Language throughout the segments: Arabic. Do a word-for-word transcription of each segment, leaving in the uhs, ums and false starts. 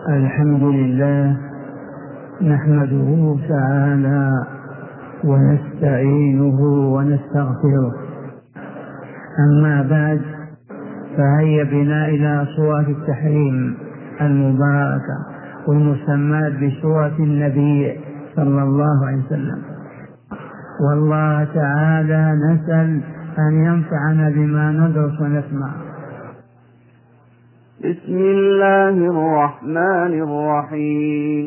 الحمد لله نحمده تعالى ونستعينه ونستغفره. أما بعد، فهيا بنا إلى صورة التحريم المباركة والمسمات بصورة النبي صلى الله عليه وسلم. والله تعالى نسأل أن ينفعنا بما ندرس ونسمع. بسم الله الرحمن الرحيم.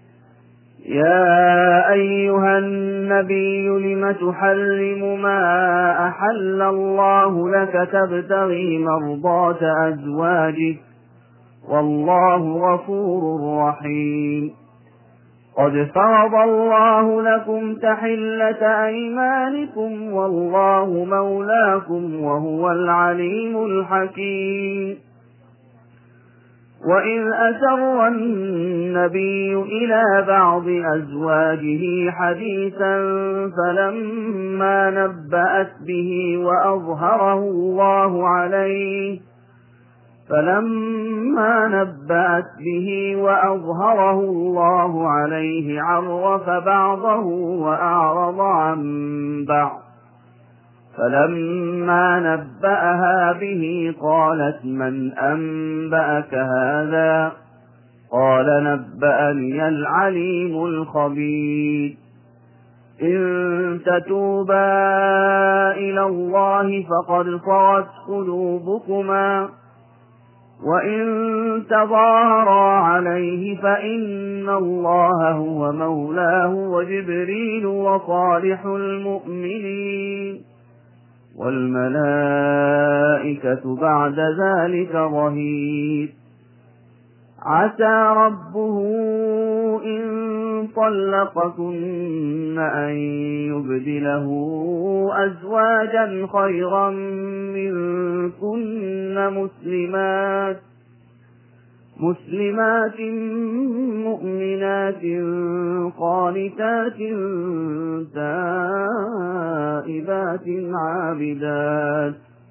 يا أيها النبي لم تحرم ما أحل الله لك تبتغي مرضات أزواجك والله غفور رحيم. قد فرض الله لكم تحلة أيمانكم والله مولاكم وهو العليم الحكيم. وإذ أسر النبي إلى بعض أزواجه حديثا فلما نبأت به وأظهره الله عليه فلما نبأت به وأظهره الله عليه عرف بعضه وأعرض عن بعض. فلما نبأها به قالت من أنبأك هذا؟ قال نبأني العليم الخبير. إن تتوبا إلى الله فقد صغت قلوبكما وإن تظاهرا عليه فإن الله هو مولاه وجبريل وصالح المؤمنين والملائكة بعد ذلك ظهير. عسى ربه إن طلقكن أن يبدله أزواجا خيرا منكن مسلمات مسلمات مؤمنات قانتات تائبات عابدات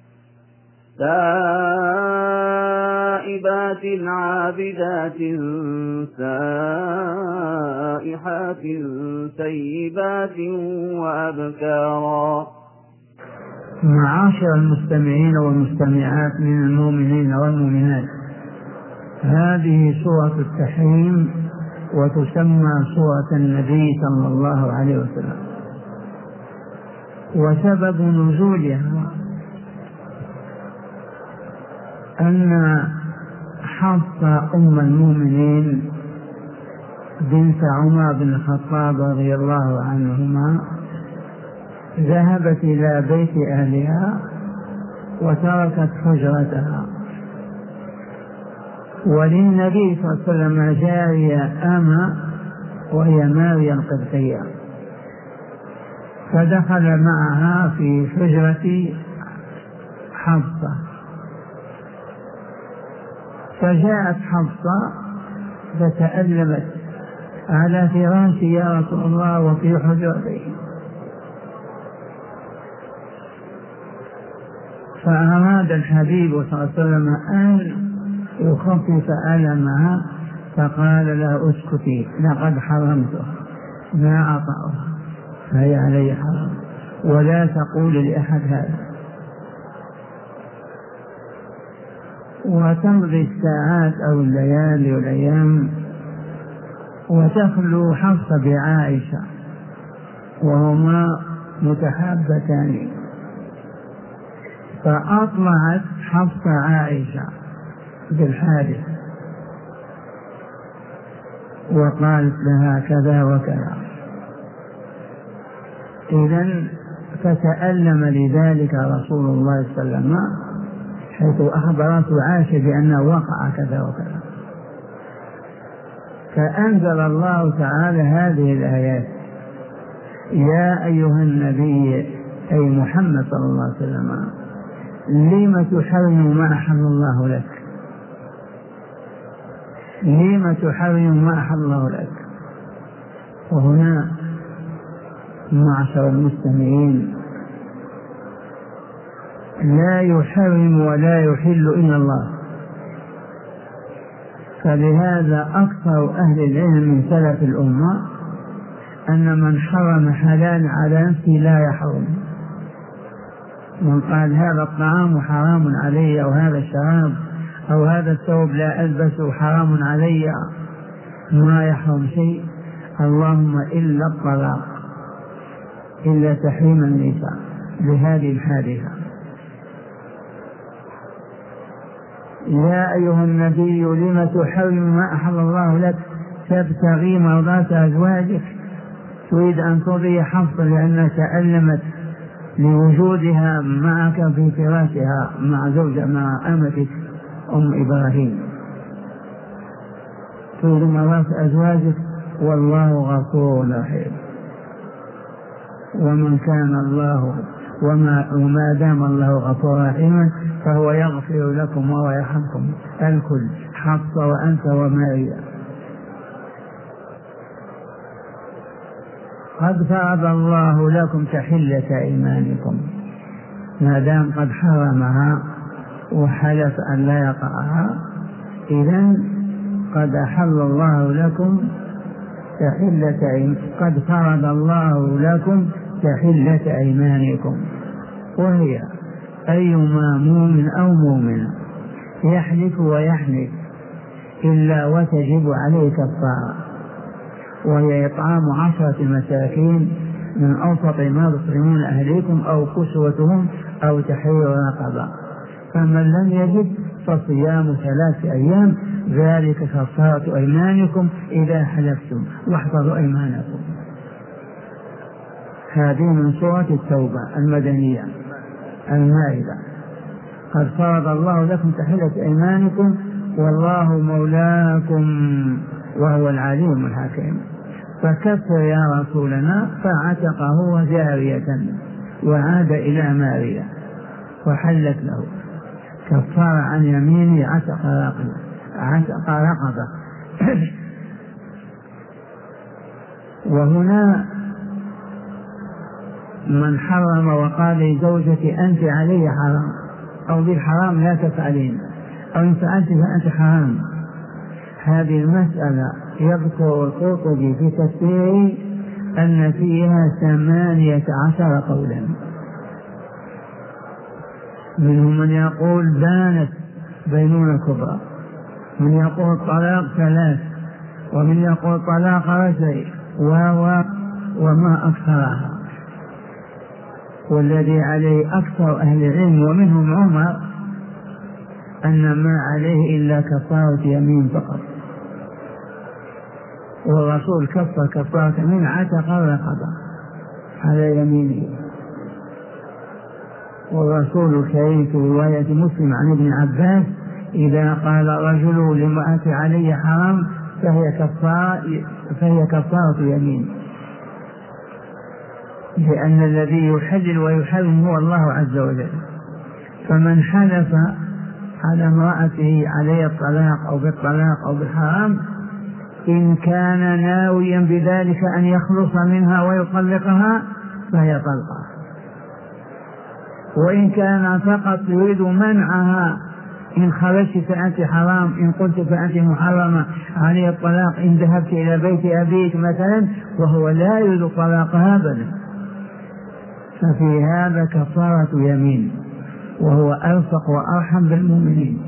تائبات عابدات سائحات سيبات وأبكارا. معاشر المستمعين والمستمعات من المؤمنين والمؤمنات، هذه سورة التحريم وتسمى سورة النبي صلى الله عليه وسلم. وسبب نزولها أن حفصة أم المؤمنين بنت عمر بن الخطاب رضي الله عنهما ذهبت إلى بيت أهلها وتركت حجرتها، وللنبي صلى الله عليه وسلم جارية أما وهي ماريا القبطية، فدخل معها في حجرة حفصة. فجاءت حفصة فتألمت على فراشي يا رسول الله وفي حجرته، فأراد الحبيب صلى الله عليه وسلم أن يخفف ألمها فقال لها اسكتي لقد حرمته ما أطأها فهي علي حرام ولا تقول لأحد هذا. وتمضي الساعات أو الليالي والأيام وتخلو حفصة بعائشة وهما متحابتان، فأطلعت حفصة عائشة بالحادث وقالت لها كذا وكذا. إذن فتألم لذلك رسول الله صلى الله عليه وسلم حيث أخبرته عائشة بأنه وقع كذا وكذا، فأنزل الله تعالى هذه الآيات: يا أيها النبي أي محمد صلى الله عليه وسلم لم تحرم ما أحل الله لك لم تحرم ما أحل الله لك. وهنا معشر المستمعين لا يحرم ولا يحل إلا الله، فلهذا أكثر أهل العلم من سلف الأمة أن من حرم حلال على نفسه لا يحرم. من قال هذا الطعام حرام علي أو هذا الشراب أو هذا الثوب لا ألبسه حرام علي ما يحرم شيء، اللهم إلا الطلاق، إلا تحريم النساء لهذه الحادثة. يا أيها النبي لم تحرم ما أحل الله لك تبتغي مرضات أزواجك، تريد أن ترضي حفصة لأنها تألمت لوجودها معك في فراشها مع زوجها مع أمتك أم إبراهيم، تريد مرضات أزواجك والله غفور رحيم. ومن كان الله وما, وما دام الله غفور رحيما فهو يغفر لكم ويرحمكم الكل، حفصة وأنت وماريا. قد فرض الله لكم تحلة أيمانكم، ما دام قد حرمها وحلف أن لا يقعها إذن قد أحل الله لكم تحلة أيمانكم، قد فرض الله لكم تحلة أيمانكم، وهي أيما مؤمن أو مؤمنة يحلف ويحلف إلا وتجب عليه كفارة، وهي إطعام عشرة مساكين من أوسط ما تطعمون أهليكم أو كسوتهم أو تحرير رقبة، فمن لم يجد فصيام ثلاثة أيام ذلك كفارة أيمانكم إذا حلفتم واحفظوا أيمانكم. هذه من سورة التوبة المدنية المائدة. قد فرض الله لكم تحلة أيمانكم والله مولاكم وهو العليم الحكيم. فكفر يا رسولنا فعتقه جارية وعاد إلى ماريا وحلت له كفار عن يمينه عتق رقبة عتق رقبة وهنا من حرم وقال لزوجتي أنت علي حرام أو بالحرام لا تفعلين أو إن فعلت فأنت حرام، هذه المسألة يذكر القرطبي في تفسيره أن فيها ثمانية عشر قولا، منهم من يقول بانت بينونة كبرى، من يقول طلاق ثلاث، ومن يقول طلاق رجعي وما أكثرها. والذي عليه أكثر أهل العلم ومنهم عمر أن ما عليه إلا كفارة يمين فقط، والرسول كفر كفارة يمين عتق الرقبة على يمينه. والرسول الكريم في رواية مسلم عن ابن عباس إذا قال رجل لامرأة علي حرام فهي كفارة فهي كفارة يمين، لأن الذي يحلل ويحرم هو الله عز وجل. فمن حلف على امرأته عليه الطلاق أو بالطلاق أو بالحرام إن كان ناويا بذلك أن يخلص منها ويطلقها فهي طلقة، وإن كان فقط يريد منعها إن خرجت فأنت حرام، إن قلت فأنت محرمة عليه الطلاق، إن ذهبت إلى بيت أبيك مثلا وهو لا يريد طلاقها أبدا، ففي هذا كفارة يمين وهو ألصق وأرحم بالمؤمنين.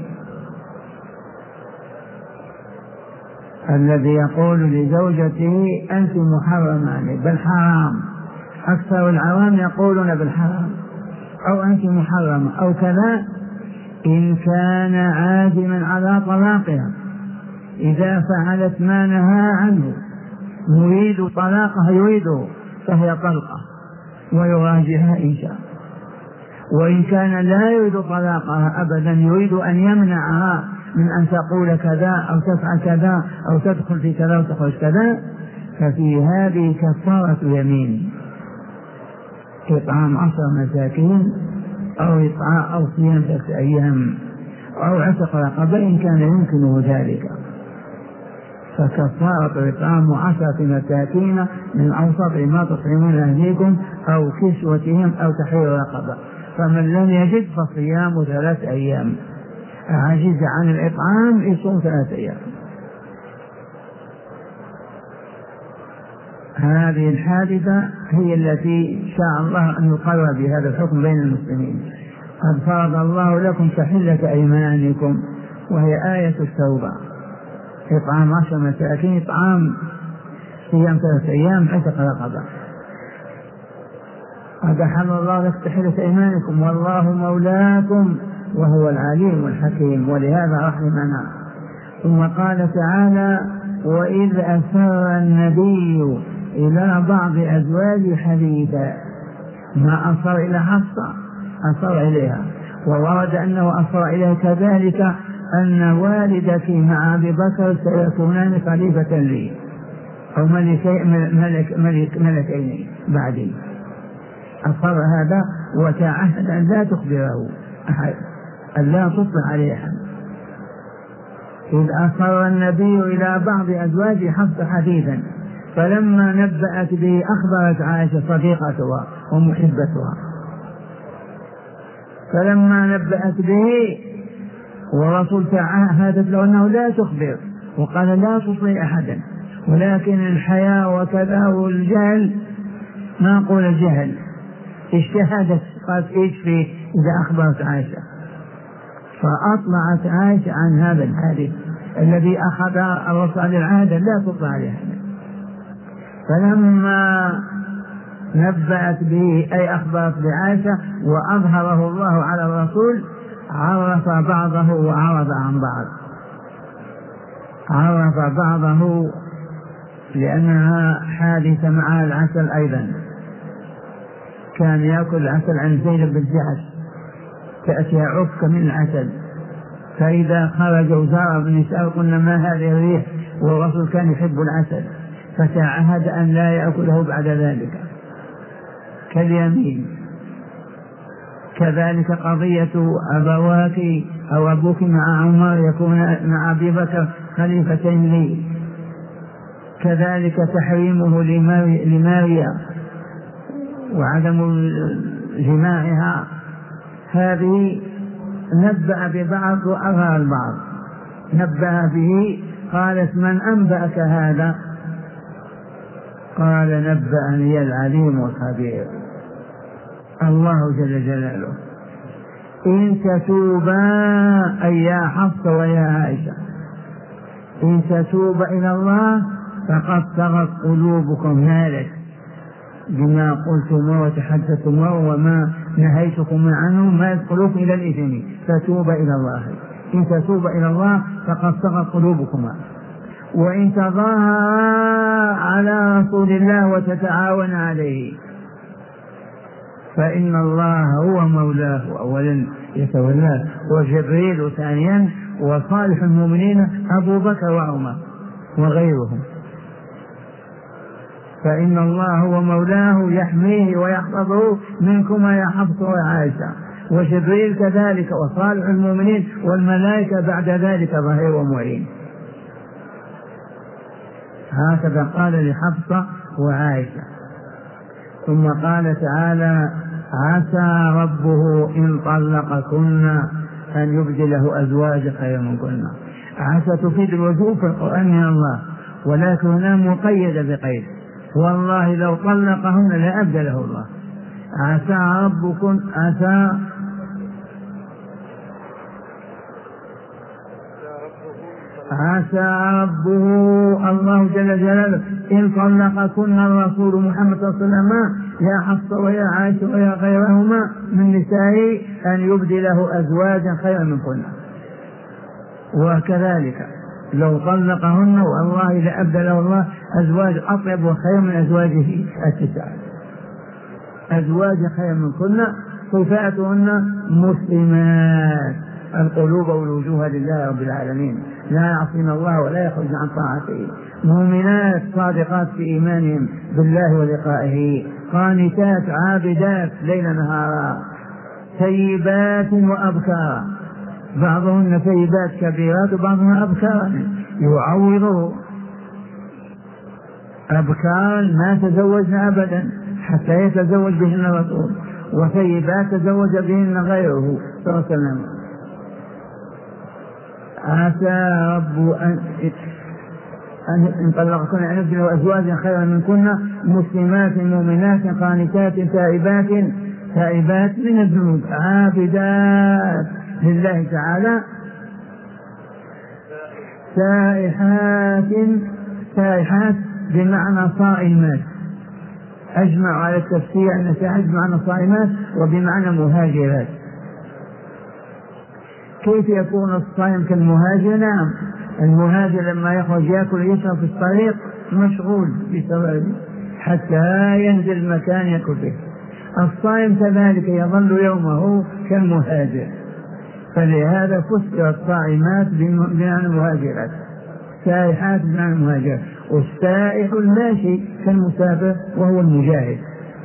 الذي يقول لزوجته أنت محرمة بل حرام، أكثر العوام يقولون بالحرام أو أنت محرمة أو كذا، إن كان عازما على طلاقها إذا فعلت ما نهى عنه يريد طلاقها يريده فهي طلقة ويراجعها إن شاء. وإن كان لا يريد طلاقها أبدا يريد أن يمنعها من أن تقول كذا أو تفعل كذا أو تدخل في كذا وتخرج كذا ففي هذه كفارة يمين، إطعام عشر مساكين أو إطعام أو صيام ثلاثة أيام أو عتق رقبة إن كان يمكنه ذلك. فكفارة إطعام عشرة مساكين من أوسط ما تطعمون أهليكم أو كسوتهم أو تحرير رقبة، فمن لم يجد فصيام ثلاث أيام، عجز عن الإطعام يصوم ثلاث أيام. هذه الحادثة هي التي شاء الله أن يقرر بهذا الحكم بين المسلمين. قد فرض الله لكم تحلة أيمانكم، وهي آية التوبة، إطعام عشر مساكين، إطعام صيام ثلاثة أيام حتى رقبة. قد أحل الله لكم تحلة أيمانكم والله مولاكم وهو العليم الحكيم، ولهذا رحمنا. ثم قال تعالى: وإذ أسر النبي إلى بعض أزواج حديثا، ما أسر إلى حفصة، أسر إليها. وورد أنه أسر إليها كذلك أن والدك مع أبي بكر سيكونان خليفة لي، أو ملكي ملك ملك ملكين بعدي. أصر هذا وتعهد أن لا تخبره أحد، أن لا تطلع عليه أحد. إذ أصر النبي إلى بعض أزواج حفصة حديثا، فلما نبأت به أخبرت عائشة صديقتها ومحبتها، فلما نبأت به ورسول تعهدت له أنه لا تخبر، وقال لا تطلع أحدا، ولكن الحياء وكذا والجهل، ما أقول الجهل، اجتهدت قالت ايش فيه إذا أخبرت عائشة، فأطلعت عائشة عن هذا الحادث الذي أخذ الرسول على العهد لا تطلع عليه. فلما نبأت به أي أخبرت بعائشة وأظهره الله على الرسول، عرف بعضه وعرض عن بعض، عرف بعضه لأنها حادثة مع العسل أيضا. كان يأكل العسل عن زينب بن جحش، تأتيها عفك من العسل، فإذا خرج وزار النساء قلنا ما هذه الريح، والرسول كان يحب العسل فتعهد أن لا يأكله بعد ذلك كاليمين. كذلك قضية أبواك أو أبوك مع عمر يكون مع أبي بكر خليفتين لي. كذلك تحريمه لماريا وعدم جماعها، هذه نبأ ببعض وأظهر البعض. نبأ به، قالت من أنبأك هذا؟ قال نبأني العليم الخبير الله جل جلاله. إن تتوبا أي يا حفصة ويا عائشة، إن تتوبا إلى الله فقد صغت قلوبكم مالك بما قلتم وتحدثتم وما نهيتكم عنه ما يدخلوكم إلى الإثم، فتوبا إلى الله. إن تتوبا إلى الله فقد صغت قلوبكما. وإن تظاهرا على رسول الله وتتعاون عليه فإن الله هو مولاه أولا يتولاه، وجبريل ثانيا، وصالح المؤمنين أبو بكر وعمر وغيرهم. فإن الله هو مولاه يحميه ويحفظه منكما يا حفصة وعائشة، وجبريل كذلك، وصالح المؤمنين، والملائكة بعد ذلك ظهير ومعين. هكذا قال لحفصة وعائشة. ثم قال تعالى: عسى ربه إن طلقكن أن يبدله أزواج خيرا منكن. عسى تفيد الوجوب في القرآن من الله، ولكن هنا مقيدة بقيد، والله لو طلقهن لأبدله الله. عسى ربكم، عسى عسى ربه الله جل جلاله إن طلقكن الرسول محمد صلى الله عليه وسلم يا حفصة ويا عائشة ويا غيرهما من نسائه أن يبدله أزواجا خيرا منكن. وكذلك لو طلقهن والله لأبدله الله أزواج أطيب وخير من أزواجه التسع، أزواج خير منكن، صفاتهن مسلمات القلوب والوجوه لله رب العالمين، لا يعصين الله ولا يخرجن عن طاعته، مؤمنات صادقات في إيمانهم بالله ولقائه، قانتات عابدات ليل نهارا، ثيبات وأبكارا، بعضهن ثيبات كبيرات وبعضهن أبكارا يعوضه أبكارا ما تزوجن أبدا حتى يتزوج بهن الرسول، وثيبات تزوج بهن غيره صلى الله عليه وسلم. عسى رب أن إن طلقكن أن يبدله أزواجا خيرا منكن مسلمات مؤمنات قانتات تائبات تائبات من الذنوب عابدات لله تعالى سائحات سائحات بمعنى صائمات. أجمع على التفسير أن سائحات بمعنى صائمات وبمعنى مهاجرات. كيف يكون الصائم كالمهاجر؟ نعم، المهاجر لما يخرج يأكل يشرب في الطريق مشغول بسبب حتى ينزل مكان يأكل به. الصائم كذلك يظل يومه كالمهاجر، فلهذا فسر الصائمات بمعنى المهاجرات، سائحات بمعنى المهاجر، والسائح الماشي كالمسافر وهو المجاهد.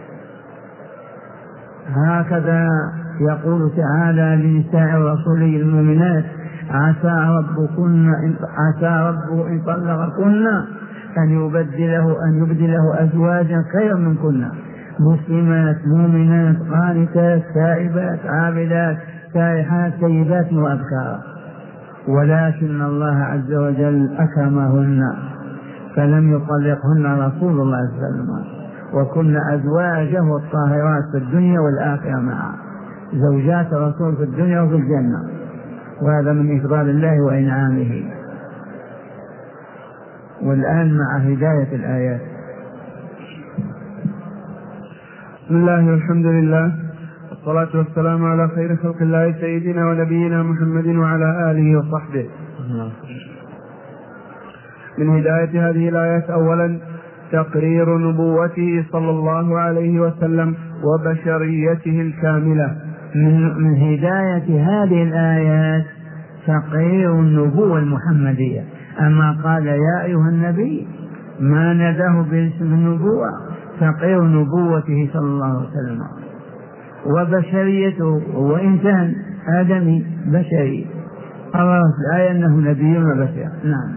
هكذا يقول تعالى لنساء رسوله المؤمنات عسى ربكن عسى ربه إن طلقكن أن يبدله أن يبدله أزواجا خيرا منكن مسلمات مؤمنات قانتات تائبات عابدات سائحات طيبات وأبكارا، ولكن الله عز وجل أكرمهن فلم يطلقهن رسول الله صلى الله عليه وسلم، وكن أزواجه الطاهرات في الدنيا والآخرة معه، زوجات رسول في الدنيا وفي الجنة، وهذا من إفضال الله وإنعامه. والآن مع هداية الآيات. بسم الله والحمد لله والصلاة والسلام على خير خلق الله سيدنا ونبينا محمد وعلى آله وصحبه. من هداية هذه الآيات أولا تقرير نبوته صلى الله عليه وسلم وبشريته الكاملة. من هداية هذه الآيات تقرير النبوة المحمدية. أما قال يا أيها النبي ما نداه باسم النبوة، تقرير نبوته صلى الله عليه وسلم وبشريته، وإن كان آدمي بشري الله في الآية أنه نبي وبشر. نعم.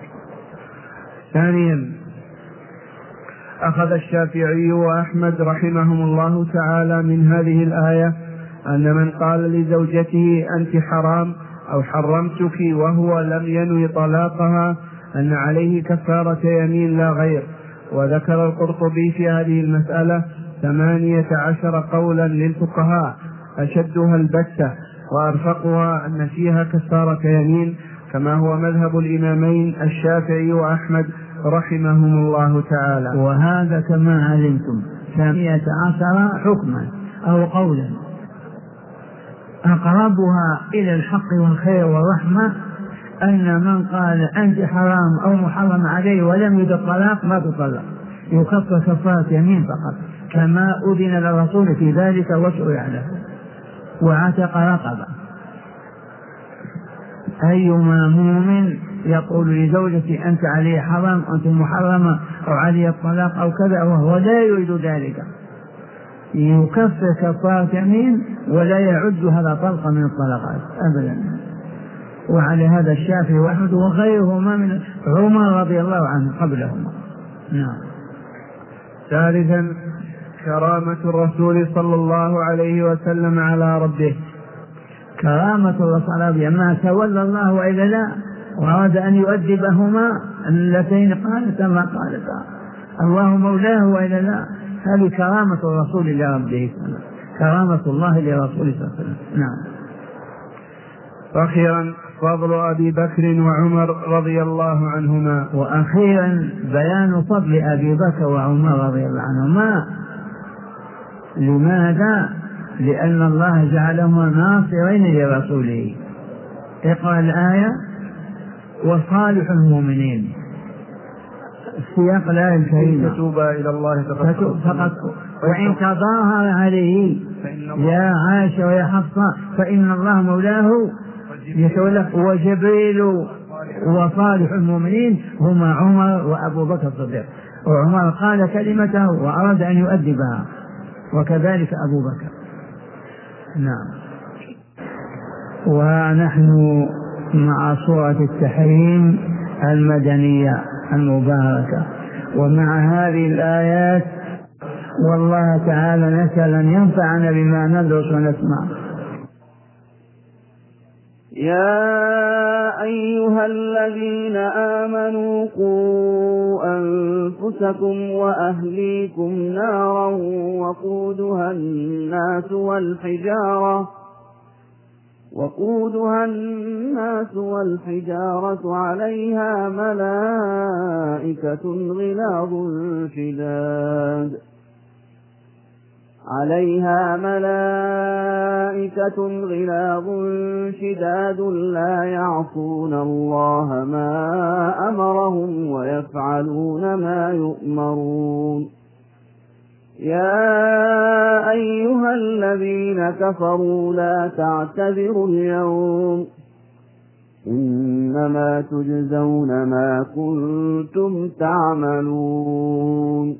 ثانيا أخذ الشافعي وأحمد رحمهم الله تعالى من هذه الآية أن من قال لزوجته أنت حرام أو حرمتك وهو لم ينوي طلاقها أن عليه كفارة يمين لا غير. وذكر القرطبي في هذه المسألة ثمانية عشر قولا للفقهاء أشدها البتة وأرفقها أن فيها كفارة يمين، كما هو مذهب الإمامين الشافعي وأحمد رحمهم الله تعالى. وهذا كما علمتم ثمانية عشر حكما أو قولا، أقربها إلى الحق والخير والرحمة أن من قال أنت حرام أو محرم عليه ولم يد الطلاق ما تطلق، يكفر كفارة يمين فقط، كما أذن للرسول في ذلك وشرع له وعتق رقبة. أيما مؤمن يقول لزوجتي أنت علي حرام أنت محرمة أو علي الطلاق أو كذا وهو لا يريد ذلك يكفر كفارة يمين ولا يعد هذا طلقة من الطلقات أبدا. وعلى هذا الشافعي وأحمد وغيرهما من عمر رضي الله عنه قبلهما. نعم. ثالثا كرامة الرسول صلى الله عليه وسلم على ربه. كرامة الرسول على ربه ما تولى الله وإلا لا وأراد أن يؤدبهما اللتين قالتا ما قالتا الله مولاه وإلا لا، هذه كرامة الرسول لربه، كرامة الله لرسوله صلى الله عليه وسلم. نعم. وأخيرا فضل أبي بكر وعمر رضي الله عنهما. وأخيرا بيان فضل أبي بكر وعمر رضي الله عنهما. لماذا؟ لأن الله جعلهما ناصرين لرسوله. اقرأ الآية وصالح المؤمنين سياق الآية الكريمة فتوبا إلى الله فقط وإن تظاهر عليه يا عائشة ويا حفصة فإن الله مولاه يتولى، وجبريل وصالح المؤمنين هما عمر وأبو بكر الصديق. وعمر قال كلمته وأراد أن يؤدبها وكذلك أبو بكر. نعم. ونحن مع سورة التحريم المدنية المباركة ومع هذه الآيات، والله تعالى نسأل أن ينفعنا بما ندرس ونسمع. يا أيها الذين آمنوا قوا أنفسكم وأهليكم نارا وقودها الناس والحجارة وقودها الناس والحجارة عليها ملائكة غلاظ شداد عليها ملائكة غلاظ شداد لا يعصون الله ما أمرهم ويفعلون ما يؤمرون يا أيها الذين كفروا لا تعتذروا اليوم إنما تجزون ما كنتم تعملون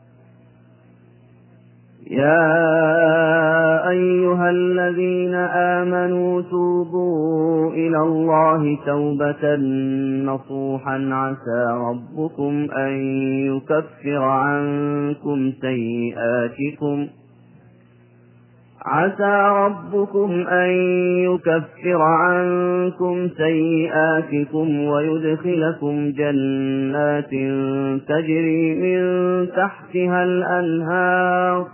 يا أيها الذين آمنوا توبوا إلى الله توبة نصوحا عسى ربكم أن يكفر عنكم سيئاتكم عسى ربكم أن يكفر عنكم سيئاتكم ويدخلكم جنات تجري من تحتها الأنهار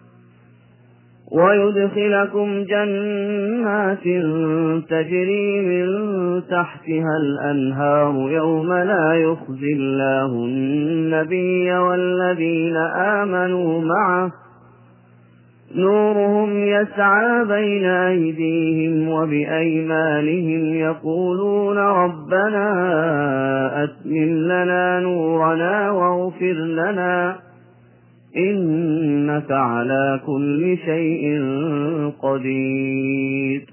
ويدخلكم جنات تجري من تحتها الأنهار يوم لا يخزي الله النبي والذين آمنوا معه نورهم يسعى بين أيديهم وبأيمانهم يقولون ربنا أتمم لنا نورنا واغفر لنا إنك على كل شيء قدير.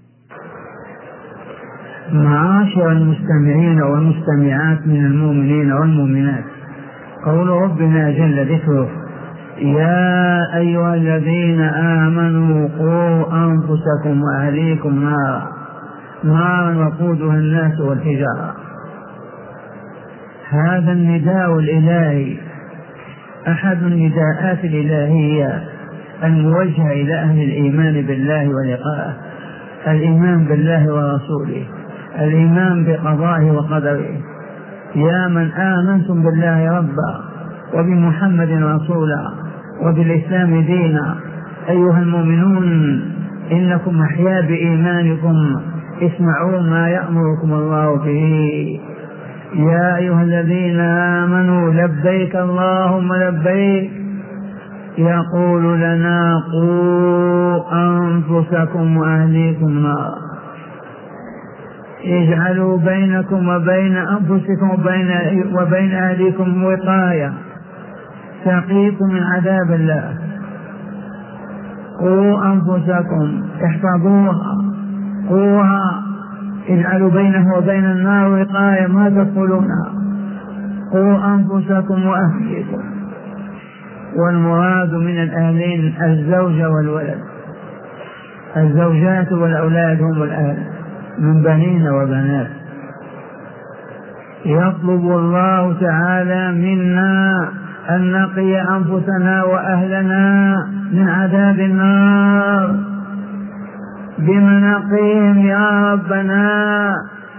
معاشر المستمعين والمستمعات من المؤمنين والمؤمنات، قول ربنا جل ذكره يا أيها الذين آمنوا قوا أنفسكم وأهليكم نارا نارا وقودها الناس والحجارة. هذا النداء الإلهي أحد النداءات الإلهية الموجهة إلى أهل الإيمان بالله ولقائه، الإيمان بالله ورسوله، الإيمان بقضائه وقدره. يا من آمنتم بالله ربا وبمحمد رسولا وبالإسلام دينا أيها المؤمنون إنكم أحياء بإيمانكم اسمعوا ما يأمركم الله به. يا أيها الذين آمنوا لبيك اللهم لبيك يقول لنا قوا أنفسكم وأهليكم نارا اجعلوا بينكم وبين أنفسكم وبين, وبين أهليكم وقاية تقيكم من عذاب الله. قوا أنفسكم احفظوها قوها اجعلوا بينه وبين النار وقاية ما تدخلون. قوا أنفسكم وأهليكم، والمراد من الأهلين الزوجة والولد، الزوجات والأولاد هم الأهل من بنين وبنات. يطلب الله تعالى منا أن نقي أنفسنا وأهلنا من عذاب النار. بمنقيهم يا ربنا؟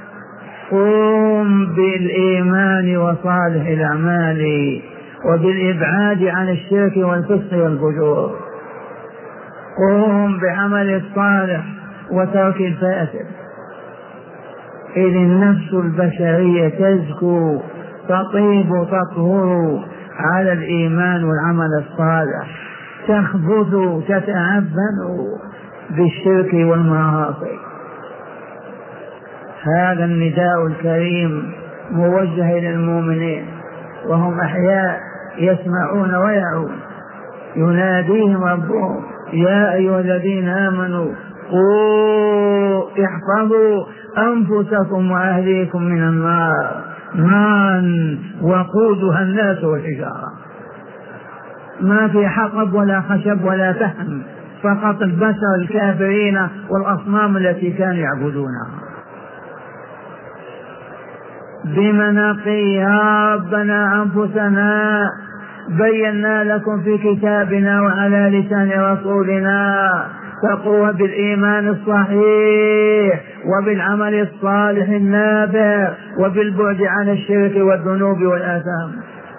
قوم بالإيمان وصالح الأعمال وبالإبعاد عن الشرك والفسق والفجور. قوم بعمل الصالح وترك الفاسد. إذ النفس البشرية تزكو تطيب تطهر على الإيمان والعمل الصالح، تخبث تتعبن بالشرك والمعاصي. هذا النداء الكريم موجه إلى المؤمنين وهم أحياء يسمعون ويعون. يناديهم ربهم يا أيها الذين آمنوا قوا احفظوا أنفسكم وأهليكم من النار نارا وقودها الناس والحجارة. ما في حطب ولا خشب ولا فحم، فقط البشر الكافرين والأصنام التي كانوا يعبدونها. بمنقي يا ربنا أنفسنا بينا لكم في كتابنا وعلى لسان رسولنا تقوى بالإيمان الصحيح وبالعمل الصالح النافع وبالبعد عن الشرك والذنوب والآثام.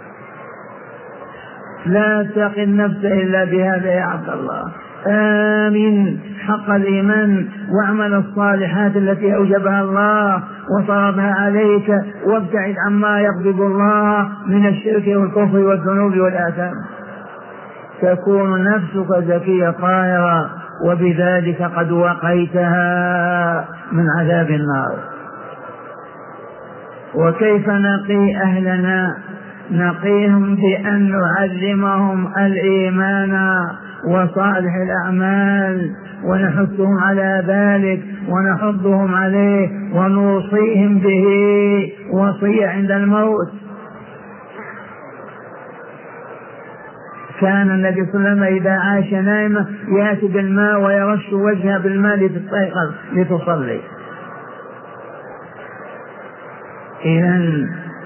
لا تقي النفس إلا بهذا يا عبد الله. آمن حق الإيمان واعمل الصالحات التي أوجبها الله وفرضها عليك، وابتعد عما يغضب الله من الشرك والكفر والذنوب والآثام، تكون نفسك زكية طاهرة، وبذلك قد وقيتها من عذاب النار. وكيف نقي أهلنا؟ نقيهم بأن نعلمهم الإيمان وصالح الأعمال، ونحثهم على ذلك ونحضهم عليه ونوصيهم به وصية عند الموت. كان النبي صلى الله عليه وسلم إذا عاش نائما يأتي بالماء ويرش وجهه بالماء لتستيقظ لتصلي. إذن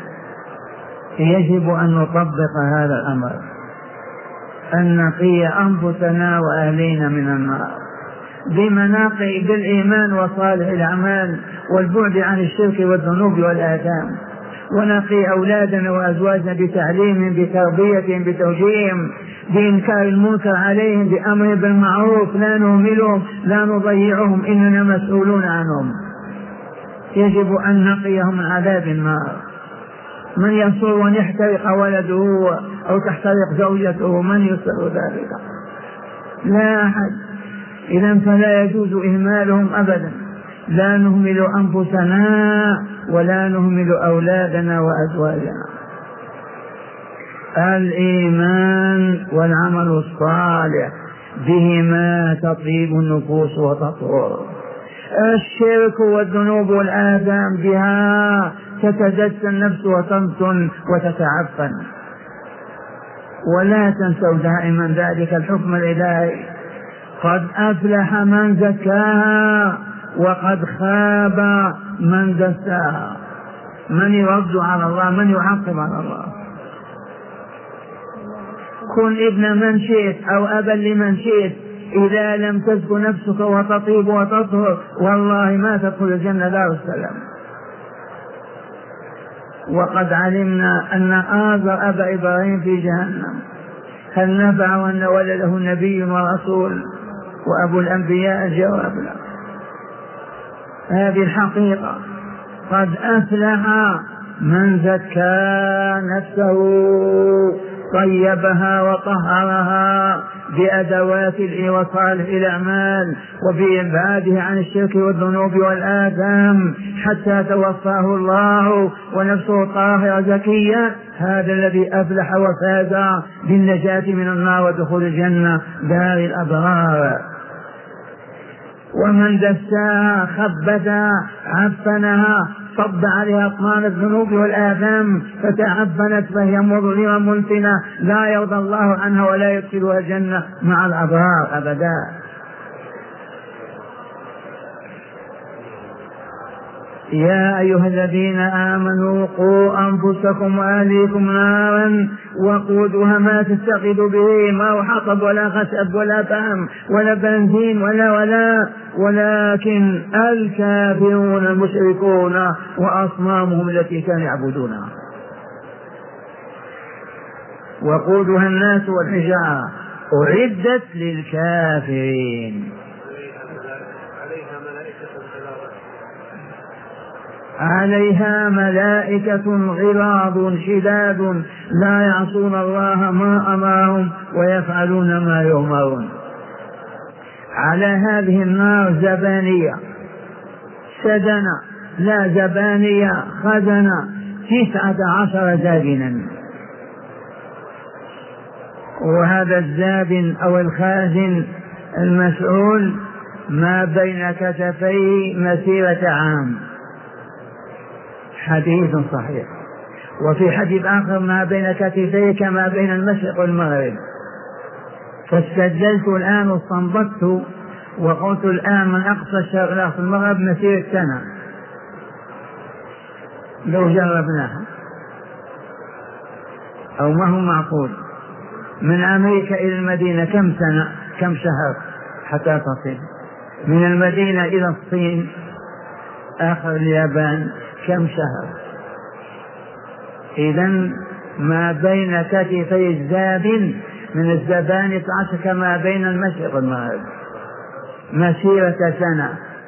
يجب أن نطبق هذا الأمر، أن نقي أنفسنا وأهلينا من النار بمناقي بالإيمان وصالح الأعمال والبعد عن الشرك والذنوب والآثام، ونقي أولادنا وأزواجنا بتعليمهم بتربيتهم بتوجيههم بإنكار المنكر عليهم بأمر بالمعروف، لا نهملهم لا نضيعهم، إننا مسؤولون عنهم. يجب أن نقيهم من عذاب النار. من يصور أن يحترق ولده أو تحترق زوجته؟ من يسر ذلك؟ لا أحد. إذن فلا يجوز إهمالهم أبدا. لا نهمل أنفسنا ولا نهمل أولادنا وأزواجنا. الإيمان والعمل الصالح بهما تطيب النفوس وتطهر. الشرك والذنوب والآثام بها تتدس النفس وتنتن وتتعفن. ولا تنسوا دائما ذلك الحكم الإلهي: قد أفلح من زكاها وقد خاب من دساها. من يرد على الله؟ من يعقب على الله؟ كن ابن من شئت أو أبا لمن شئت، إذا لم تزك نفسك وتطيب وتطهر والله ما تدخل الجنة دار السلام. وقد علمنا أن آزر أبا إبراهيم في جهنم، هل نفع أن ولده نبي ورسول وأبو الأنبياء؟ الجواب لا. هذه الحقيقة. قد أفلح من زكى نفسه، طيبها وطهرها بأدوات وصالح الأعمال وبإبعاده عن الشرك والذنوب والآثام حتى توفاه الله ونفسه طاهرة زكية. هذا الذي أفلح وفاز بالنجاة من النار ودخول الجنة دار الأبرار. ومن دساها خبثها عفنها صب عليها أطنان الذنوب والآثام فتعفنت فهي مظلمة منتنة لا يرضى الله عنها ولا يدخلها الجنة مع الأبرار أبدا. يا أيها الذين آمنوا قوا أنفسكم وأهليكم نارا وقودها ما تستقد به ما حطب ولا خشب ولا فحم ولا بنزين ولا ولا ولكن الكافرون المشركون وأصنامهم التي كانوا يعبدونها. وقودها الناس والحجارة أعدت للكافرين. عليها ملائكة غلاظ شداد لا يعصون الله ما أمرهم ويفعلون ما يؤمرون. على هذه النار زبانية سدنة لا زبانية خزنة تسعة عشر زابنا، وهذا الزابن أو الخازن المسؤول ما بين كتفيه مسيرة عام. حديث صحيح. وفي حديث آخر ما بين كتفيه كما بين المشرق والمغرب. فاستدلت الآن واستنبطت وقلت الآن من أقصى الشرق إلى أقصى المغرب مسيرة سنة لو جربناها، أو ما هو معقول. من أمريكا إلى المدينة كم سنة كم شهر؟ حتى تصل من المدينة إلى الصين آخر اليابان كم شهر؟ إذن ما بين كتفي الزاد من الزبانة عشر كما بين المشرق والمغرب مسيرة سنة.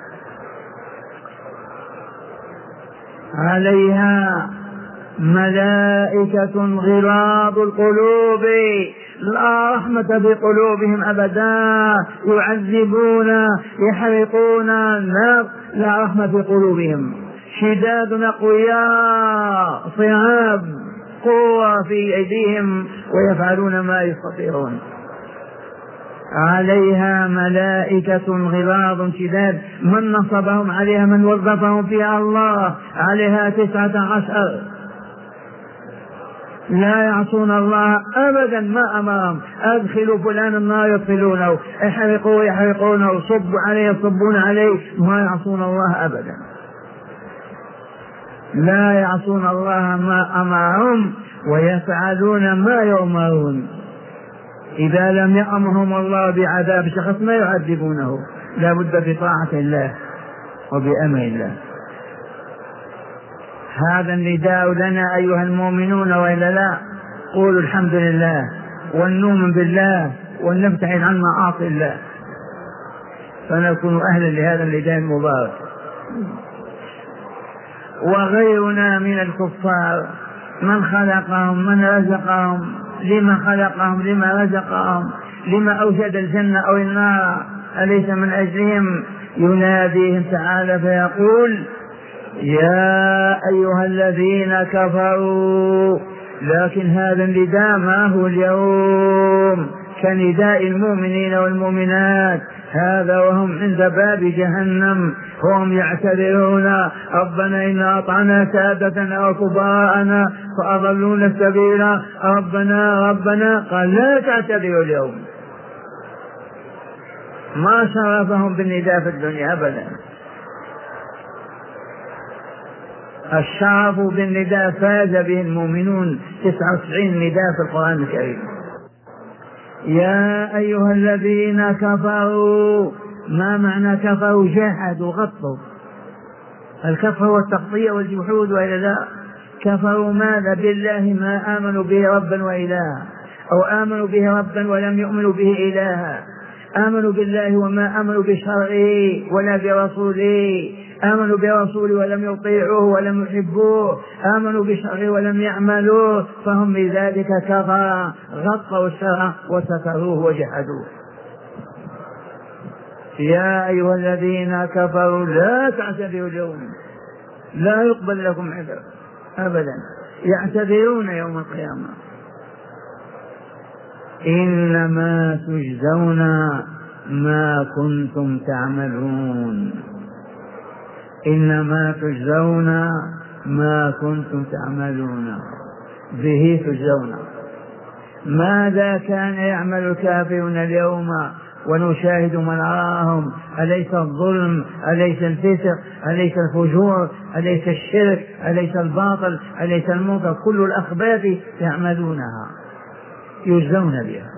عليها ملائكة غلاظ القلوب لا رحمة بقلوبهم أبدا، يعذبون يحرقون النار لا رحمة بقلوبهم، شداد أقوياء صعاب قوة في أيديهم ويفعلون ما يستطيعون. عليها ملائكة غلاظ شداد، من نصبهم عليها من وظفهم فيها الله، عليها تسعة عشر لا يعصون الله أبدا ما أمرهم. أدخلوا فلان النار يدخلونه، احرقوا يحرقونه، صبوا عليه يصبون عليه، ما يعصون الله أبدا، لا يعصون الله ما أمرهم ويفعلون ما يؤمرون. إذا لم يأمرهم الله بعذاب شخص ما يعذبونه، لا بد بطاعة الله وبأمر الله. هذا النداء لنا أيها المؤمنون، وإلا لا قولوا الحمد لله ونؤمن بالله ونبتعد عن معاصي الله فنكون أهلا لهذا النداء المبارك. وغيرنا من الكفار من خلقهم، من رزقهم، لما خلقهم، لما رزقهم، لما أوجد الجنة أو النار، أليس من أجلهم؟ يناديهم تعالى فيقول يا أيها الذين كفروا. لكن هذا النداء ما هو اليوم كنداء المؤمنين والمؤمنات، هذا وهم عند باب جهنم هم يعتذرون ربنا إنا أطعنا سادتنا وكبراءنا فأضلونا السبيل، ربنا ربنا قال لا تعتذروا اليوم. ما شرفهم بالنداء في الدنيا أبدا. الشرف بالنداء فاز به المؤمنون، تسعة وتسعين نداء في القرآن الكريم. يا أيها الذين كفروا، ما معنى كفروا؟ جحدوا غطوا. الكفر هو التغطية والجحود وإلى لا. كفروا ماذا؟ بالله ما آمنوا به ربا وإلها، أو آمنوا به ربا ولم يؤمنوا به إلها. آمنوا بالله وما آمنوا بشرعه ولا برسوله، آمنوا برسوله ولم يطيعوه ولم يحبوه، آمنوا بشرعه ولم يعملوه، فهم بذلك كفر، غطوا الشرع وستروه وجحدوه. يا أيها الذين كفروا لا تعتذروا اليوم، لا يقبل لكم عذر أبدا، يعتذرون يوم القيامة. إنما تجزون ما كنتم تعملون، إنما تجزون ما كنتم تعملون، به تجزون. ماذا كان يعمل الكافرون اليوم ونشاهد من أراهم؟ أليس الظلم؟ أليس الفسق؟ أليس الفجور؟ أليس الشرك؟ أليس الباطل؟ أليس المنكر؟ كل الأخباث يعملونها يجزون بها،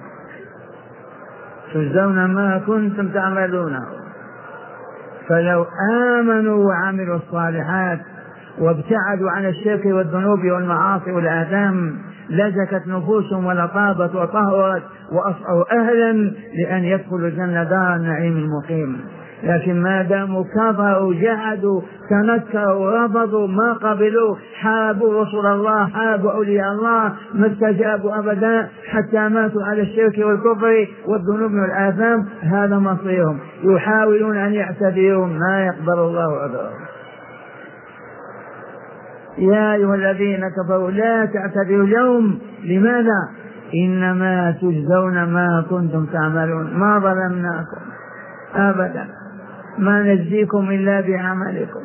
تجزون ما كنتم تعملونه. فلو آمنوا وعملوا الصالحات وابتعدوا عن الشرك والذنوب والمعاصي والآثام لزكت نفوسهم ولطابت وطهرت وأصبحوا أهلا لأن يدخلوا الجنة دار النعيم المقيم. لكن ما داموا كفروا جحدوا تنكروا رفضوا ما قبلوا، حاربوا رسول الله، حاربوا أولياء الله، ما استجابوا أبدا حتى ماتوا على الشرك والكفر والذنوب والآثام، هذا مصيرهم. يحاولون أن يعتذروا ما يقبل الله عذرهم. يا أيها الذين كفروا لا تعتذروا اليوم. لماذا؟ إنما تجزون ما كنتم تعملون. ما ظلمناكم أبدا، ما نجزيكم إلا بعملكم.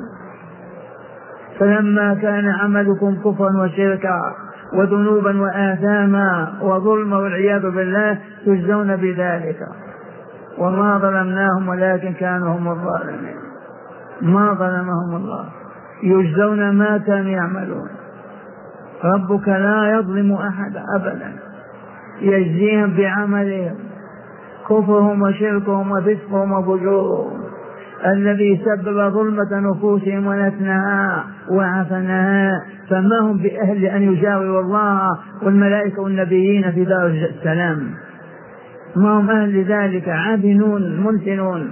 فلما كان عملكم كفرا وشركا وذنوبا وآثاما وظلما والعياذ بالله تجزون بذلك. وما ظلمناهم ولكن كانوا هم الظالمين، ما ظلمهم الله، يجزون ما كانوا يعملون. ربك لا يظلم أحد أبدا، يجزيهم بعملهم. كفرهم وشركهم وفسقهم وفجورهم الذي سبب ظلمة نفوسهم ونتنها وعفنها، فما هم بأهل أن يجاوروا الله والملائكة والنبيين في دار السلام، ما هم أهل لذلك، عابنون منتنون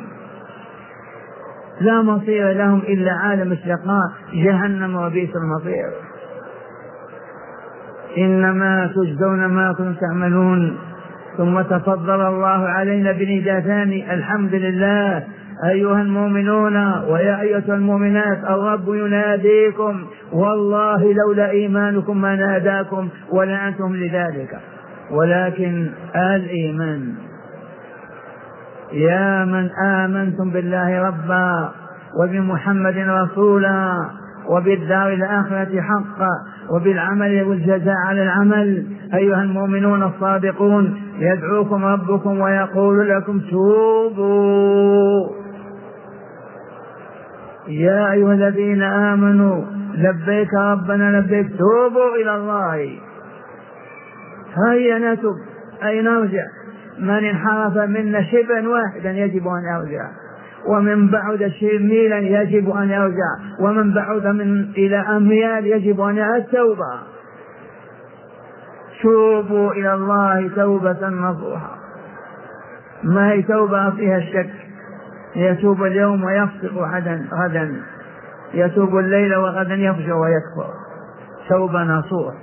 لا مصير لهم إلا عالم الشقاء جهنم وبئس المصير. إنما تجزون ما كنتم تعملون. ثم تفضل الله علينا بنداءان: الحمد لله أيها المؤمنون ويا أيها المؤمنات الرب يناديكم والله لولا إيمانكم ما ناداكم ولا أنتم لذلك، ولكن الإيمان. يا من آمنتم بالله ربا وبمحمد رسولا وبالدار الآخرة حقا وبالعمل والجزاء على العمل، أيها المؤمنون الصادقون يدعوكم ربكم ويقول لكم توبوا. يا أيها الذين آمنوا لبيك ربنا لبيك توبوا إلى الله. هيا نتب أي نرجع. من انحرف منا شبرا واحدا يجب أن يرجع، ومن بعد ميلا يجب أن يرجع، ومن بعد من إلى أميال يجب أن التوبة. توبوا إلى الله توبة نصوحا. ما هي توبة فيها الشك؟ يتوب اليوم ويفسق غدا، يتوب الليل وغدا يفجر ويكفر. توبة نصوح.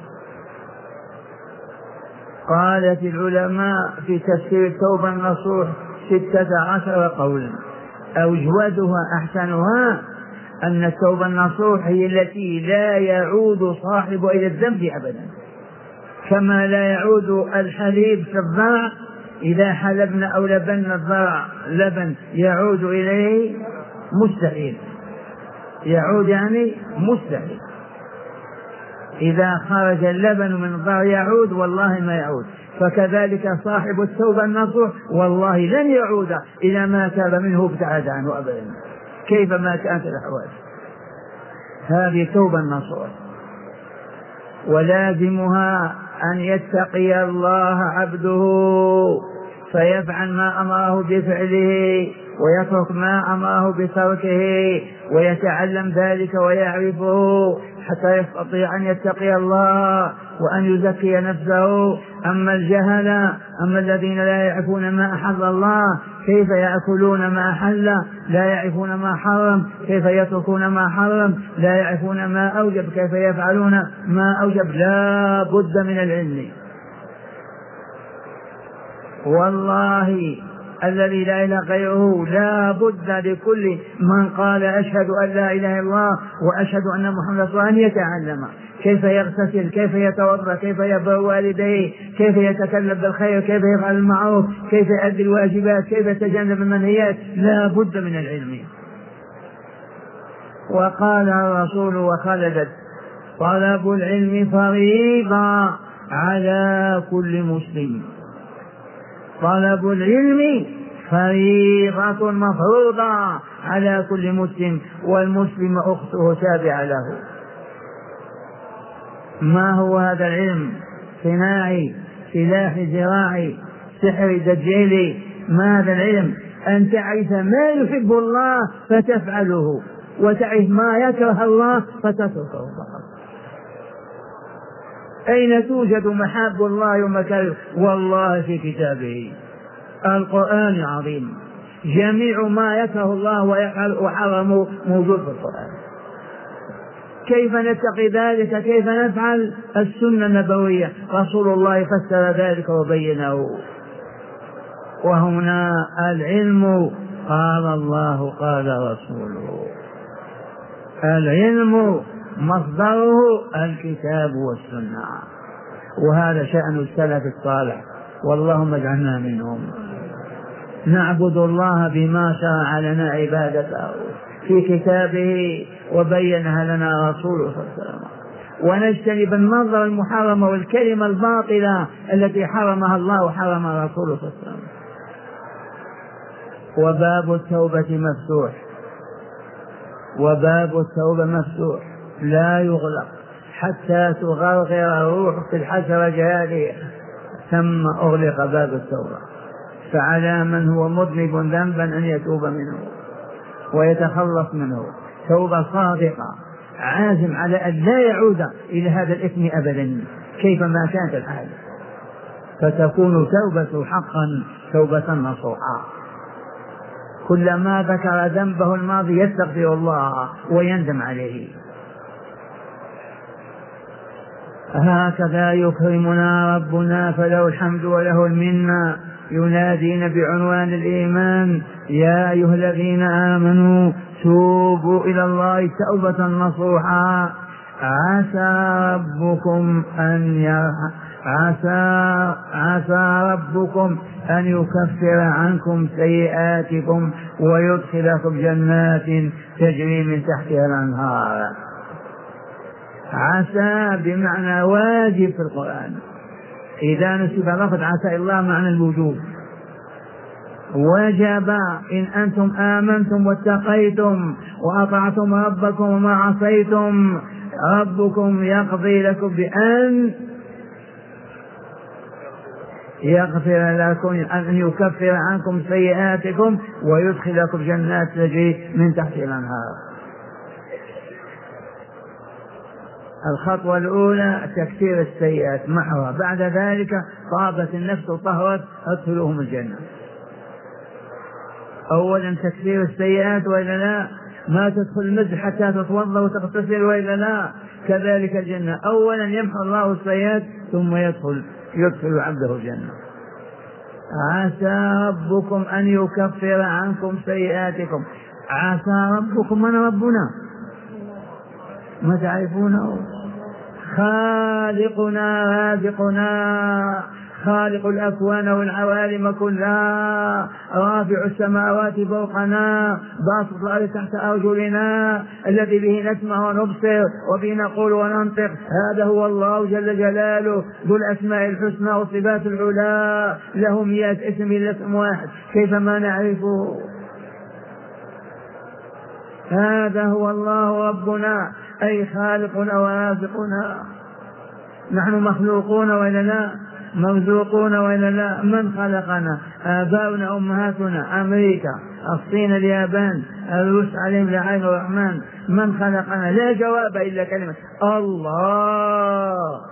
قالت العلماء في تفسير التوبة النصوح ستة عشر قولا، أوجودها أحسنها أن التوبة النصوح هي التي لا يعود صاحب إلى الذنب أبدا، كما لا يعود الحليب في الضرع إذا حلبنا أو لبنا الضرع لبن يعود إليه مستحيل، يعود يعني مستحيل. إذا خرج اللبن من الضرع يعود، والله ما يعود. فكذلك صاحب التوبة النصوح والله لن يعود إلى ما تاب منه ابتعد عنه أبدا كيفما كانت الأحوال. هذه توبة النصوح. ولازمها أن يتقي الله عبده فيفعل ما أمره بفعله ويترك ما أمره بتركه ويتعلم ذلك ويعرفه حتى يستطيع أن يتقي الله وأن يزكي نفسه. أما الجهل، أما الذين لا يعرفون ما أحل الله كيف يأكلون ما أحل، لا يعرفون ما حرم كيف يتركون ما حرم، لا يعرفون ما أوجب كيف يفعلون ما أوجب. لا بد من العلم. والله الذي لا إله غيره لا بد لكل من قال أشهد أن لا إله إلا الله وأشهد أن محمدا رسول الله أن يتعلم كيف يغتسل، كيف يتوضأ، كيف يبر والديه، كيف يتكلم بالخير، كيف يفعل المعروف، كيف يؤدي الواجبات، كيف يتجنب المنهيات. لا بد من العلم. وقال الرسول وخلدت: طلب العلم فريضة على كل مسلم. طلب العلم فريضة مفروضة على كل مسلم، والمسلم أخته تابعة له. ما هو هذا العلم؟ صناعي، سلاح زراعي، سحر دجالي. ما هذا العلم؟ أن تعرف ما يحب الله فتفعله، وتعرف ما يكره الله فتتركه فقط. أين توجد محاب الله ومكاره؟ والله في كتابه القرآن العظيم. جميع ما يكره الله وحرمه موجود في القرآن. كيف نتقي ذلك؟ كيف نفعل؟ السنة النبوية، رسول الله فسر ذلك وبينه. وهنا العلم قال الله قال رسوله. العلم مصدره الكتاب والسنة، وهذا شأن السلف الصالح، واللهم اجعلنا منهم. نعبد الله بما شرع لنا عبادته في كتابه وبينها لنا رسوله صلى الله عليه وسلم، ونجتنب النظر المحرم والكلمة الباطلة التي حرمها الله وحرمها رسوله صلى الله عليه وسلم. وباب التوبة مفتوح، وباب التوبة مفتوح لا يغلق حتى تغرغر الروح في الحشرة جارية، ثم أغلق باب التوبة. فعلى من هو مذنب ذنبا أن يتوب منه ويتخلص منه توبة صادقة، عازم على أن لا يعود إلى هذا الإثم أبدا كيفما كانت الحال، فتكون توبة حقا توبة نصوحا. كلما ذكر ذنبه الماضي يستغفر الله ويندم عليه. هكذا يكرمنا ربنا فله الحمد وله المنة، ينادينا بعنوان الإيمان: يا أيها الذين آمنوا توبوا إلى الله توبة نصوحا عسى ربكم أن عسى عسى ربكم أن يكفر عنكم سيئاتكم ويدخلكم جنات تجري من تحتها الأنهار. عسى بمعنى واجب في القرآن، إذا نسب لفظ عسى الله معنى الوجوب، وجب إن أنتم آمنتم واتقيتم وأطعتم ربكم وما عصيتم ربكم يقضي لكم بأن يغفر لكم، أن يكفر عنكم سيئاتكم ويدخلكم جنات تجري من تحت الأنهار. الخطوة الأولى تكفير السيئات محوها، بعد ذلك طابت النفس وطهرت أدخلوهم الجنة. أولا تكفير السيئات وإلا لا، ما تدخل المسجد حتى تتوضأ وتغتسل وإلا لا، كذلك الجنة أولا يمحو الله السيئات ثم يدخل يدخل عبده الجنة. عسى ربكم أن يكفر عنكم سيئاتكم. عسى ربكم، من ربنا؟ ما تعرفونه؟ خالقنا رازقنا خالق الأكوان والعوالم كلها، رافع السماوات فوقنا باسط الأرض تحت أرجلنا، الذي به نسمع ونبصر وبه نقول وننطق. هذا هو الله جل جلاله ذو الأسماء الحسنى والصفات العلى، له مئة اسم إلا اسم واحد كيفما نعرفه. هذا هو الله ربنا، أي خالقنا ورازقنا. نحن مخلوقون وإلا لا؟ مرزوقون وإلا لا؟ من خلقنا؟ آباؤنا أمهاتنا، أمريكا، الصين، اليابان، الروس عليهم لعين الرحمن. من خلقنا؟ لا جواب إلا كلمة الله.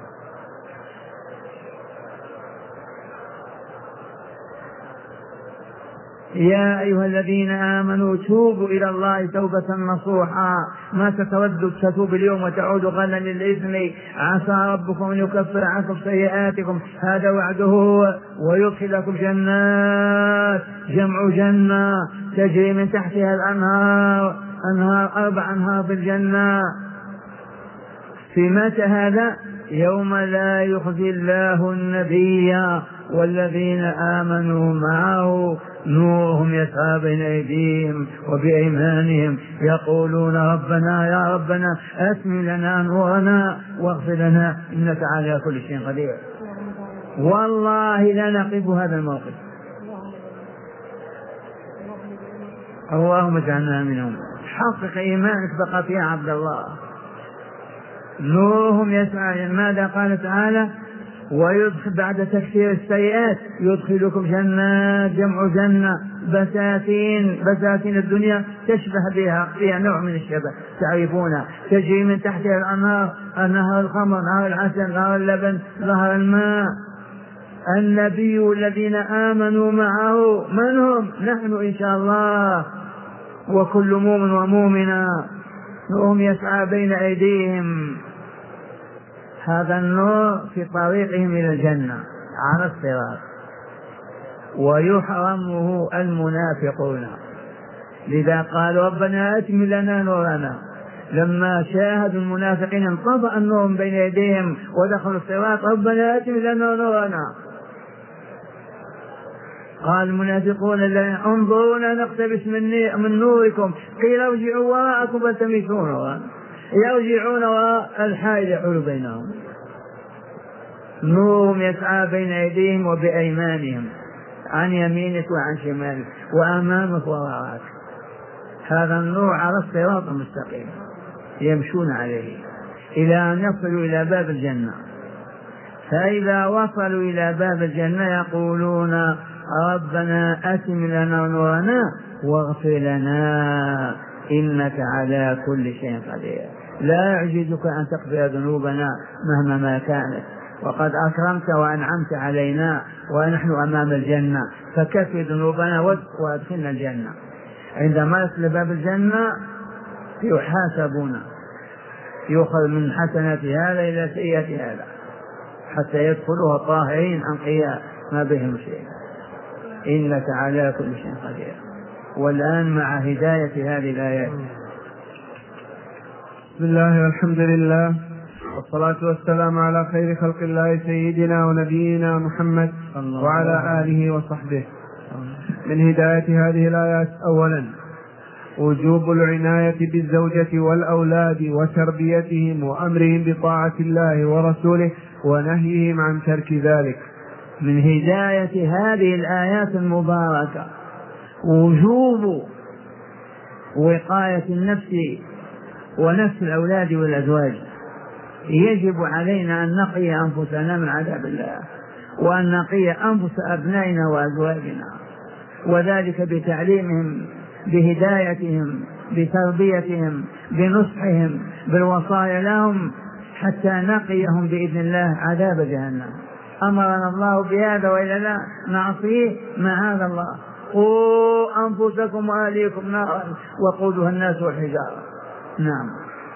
يا أيها الذين آمنوا توبوا إلى الله توبة نصوحا، ما تتردد تتوب اليوم وتعود غدا للإثم. عسى ربكم أن يكفر عنكم سيئاتكم، هذا وعده، ويدخلكم جنات، جمع جنة تجري من تحتها الأنهار، أنهار أربع أنهار في الجنة. في متى هذا؟ يوم لا يخزي الله النبي والذين آمنوا معه نورهم يسعى بين أيديهم وبأيمانهم يقولون ربنا يا ربنا أتمم لنا نورنا واغفر لنا إنك على كل شيء قدير. والله لا نقف هذا الموقف. اللهم اجعلنا منهم. حقق إيمانك فقط يا عبد الله. نورهم يسعى. ماذا قال تعالى؟ ويدخل بعد تكفير السيئات يدخلكم جنات، جمع جنة، بساتين. بساتين الدنيا تشبه بها، فيها نوع من الشبه تعرفونها، تجري من تحتها الأنهار، نهر الخمر، نهر العسل، نهر اللبن، نهر الماء. النبي الذين آمنوا معه، من هم؟ نحن إن شاء الله وكل مؤمن ومؤمنة. نورهم يسعى بين أيديهم، هذا النور في طريقهم إلى الجنة على الصراط، ويحرمه المنافقون. لذا قال ربنا أتم لنا نورنا. لما شاهدوا المنافقين انطفأ النور بين يديهم ودخلوا الصراط، ربنا أتم لنا نورنا. قال المنافقون الذين انظرونا نقتبس من نوركم، قيل ارجعوا وراءكم فالتمسوا نورا. يرجعون وراء الحائل يحول بينهم. نورهم يسعى بين أيديهم وبأيمانهم، عن يمينك وعن شمالك وأمامك ووراءك. هذا النور على الصراط المستقيم يمشون عليه إلى أن يصلوا إلى باب الجنة. فإذا وصلوا إلى باب الجنة يقولون ربنا أتم لنا نورنا واغفر لنا إنك على كل شيء قدير. لا يعجزك أن تغفر ذنوبنا مهما ما كانت، وقد أكرمت وأنعمت علينا ونحن أمام الجنة، فكفر ذنوبنا وادخلنا الجنة. عندما يصل باب الجنة يحاسبون، يؤخذ من حسنات هذا إلى سيئة هذا حتى يدخلوها طاهرين أنقياء ما بهم شيء. إنك على كل شيء قدير. والآن مع هداية هذه الآيات. بسم الله والحمد لله والصلاة والسلام على خير خلق الله سيدنا ونبينا محمد وعلى آله وصحبه. من هداية هذه الآيات: أولا وجوب العناية بالزوجة والأولاد وتربيتهم وأمرهم بطاعة الله ورسوله ونهيهم عن ترك ذلك. من هداية هذه الآيات المباركة وجوب وقاية النفس ونفس الأولاد والأزواج. يجب علينا أن نقي أنفسنا من عذاب الله، وأن نقي أنفس أبنائنا وأزواجنا، وذلك بتعليمهم، بهدايتهم، بتربيتهم، بنصحهم، بالوصايا لهم، حتى نقيهم بإذن الله عذاب جهنم. أمرنا الله بهذا وإلا لا نعصيه معاذ الله. قوا أنفسكم وأهليكم نارا وقودها الناس والحجارة. نعم.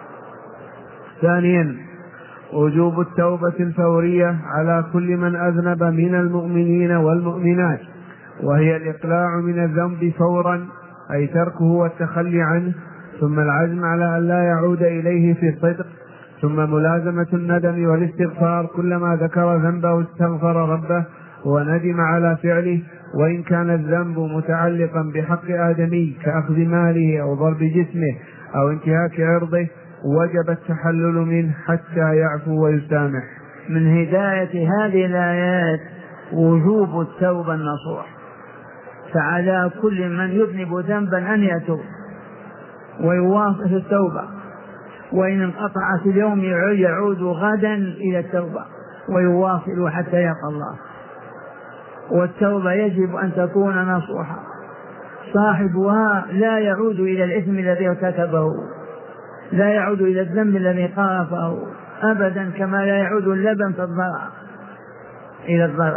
ثانيا وجوب التوبة الفورية على كل من أذنب من المؤمنين والمؤمنات، وهي الإقلاع من الذنب فورا، أي تركه والتخلي عنه، ثم العزم على أن لا يعود إليه في صدق، ثم ملازمة الندم والاستغفار. كلما ذكر ذنبه استغفر ربه وندم على فعله، وإن كان الذنب متعلقا بحق آدمي كأخذ ماله أو ضرب جسمه أو انتهاك عرضه وجب التحلل منه حتى يعفو ويسامح. من هداية هذه الآيات وجوب التوبة النصوح، فعلى كل من يذنب ذنبا أن يتوب ويواصل التوبة، وإن انقطعت اليوم يعود غدا إلى التوبة ويواصل حتى يلقى الله. والتوبة يجب أن تكون نصوحا، صاحبها لا يعود إلى الإثم الذي ارتكبه، لا يعود إلى الذنب الذي قارفه أبدا، كما لا يعود اللبن في الضرع إلى الضرع.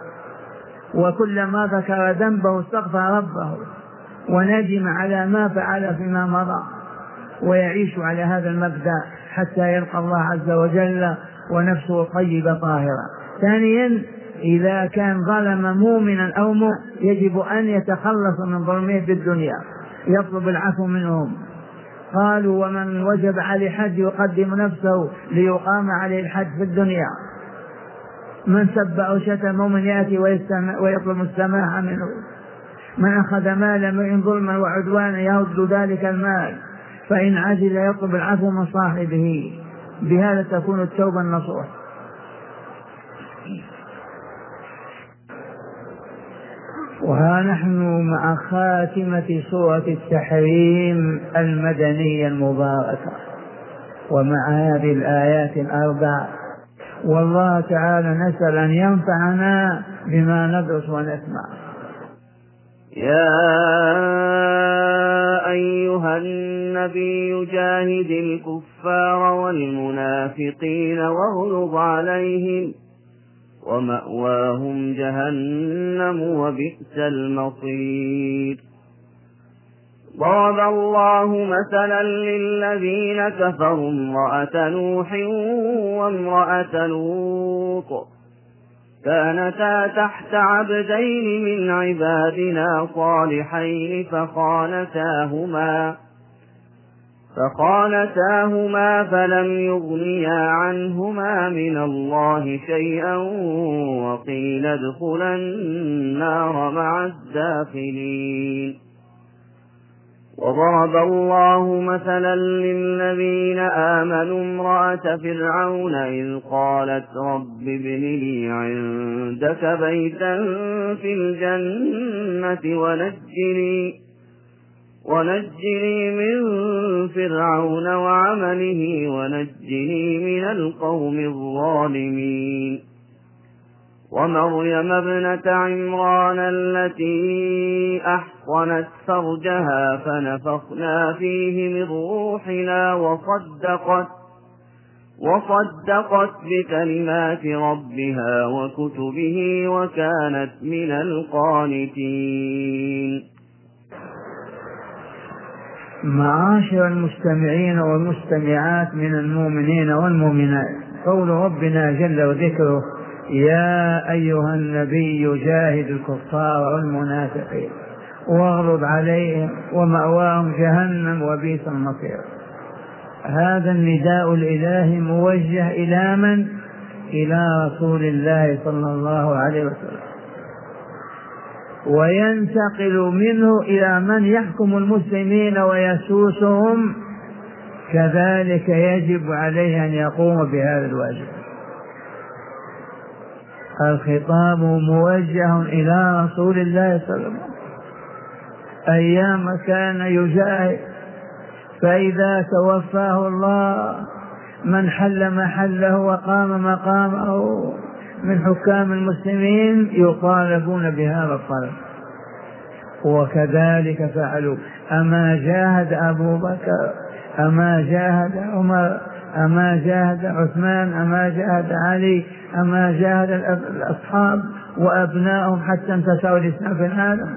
وكلما ذكر ذنبه استغفر ربه وندم على ما فعل فيما مضى، ويعيش على هذا المبدأ حتى يلقى الله عز وجل ونفسه طيبة طاهرة. ثانيا إذا كان ظلم مؤمنا أو مؤمن يجب أن يتخلص من ظلمه في الدنيا، يطلب العفو منهم. قالوا ومن وجب عليه حد يقدم نفسه ليقام عليه الحد في الدنيا. من سب أو شتم مؤمن يأتي ويطلب السماح منه. من أخذ مالا من ظلما وعدوانا يرد ذلك المال، فإن عجل يطلب العفو من صاحبه. بهذا تكون التوبة النصوح. وها نحن مع خاتمة سورة التحريم المدنية المباركة، ومع هذه الآيات الأربع، والله تعالى نسأل أن ينفعنا بما ندرس ونسمع. يا أيها النبي جاهد الكفار والمنافقين واغلظ عليهم ومأواهم جهنم وبئس المصير. ضرب الله مثلا للذين كفروا امرأة نوح وامرأة لوط كانتا تحت عبدين من عبادنا صالحين فخانتاهما فخانتاهما فلم يغنيا عنهما من الله شيئا وقيل ادخلا النار مع الداخلين. وضرب الله مثلا للذين آمنوا امرأة فرعون إذ قالت رب ابن لي عندك بيتا في الجنة ونجني ونجني من فرعون وعمله ونجني من القوم الظالمين. ومريم ابنة عمران التي أحصنت فرجها فنفخنا فيه من روحنا وصدقت وصدقت بكلمات ربها وكتبه وكانت من القانتين. معاشر المستمعين والمستمعات من المؤمنين والمؤمنات، قول ربنا جل وذكره: يا أيها النبي جاهد الكفار والمنافقين واغلظ عليهم ومأواهم جهنم وبئس المصير. هذا النداء الإلهي موجه إلى من؟ إلى رسول الله صلى الله عليه وسلم، وينتقل منه إلى من يحكم المسلمين ويسوسهم، كذلك يجب عليه أن يقوم بهذا الواجب. الخطاب موجه إلى رسول الله صلى الله عليه وسلم أيام كان يجاهد، فإذا توفاه الله من حل محله وقام مقامه من حكام المسلمين يطالبون بهذا الطلب، وكذلك فعلوا. أما جاهد أبو بكر، أما جاهد عمر، أما جاهد عثمان، أما جاهد علي، أما جاهد الأصحاب وأبنائهم حتى انتشروا الإسلام في العالم؟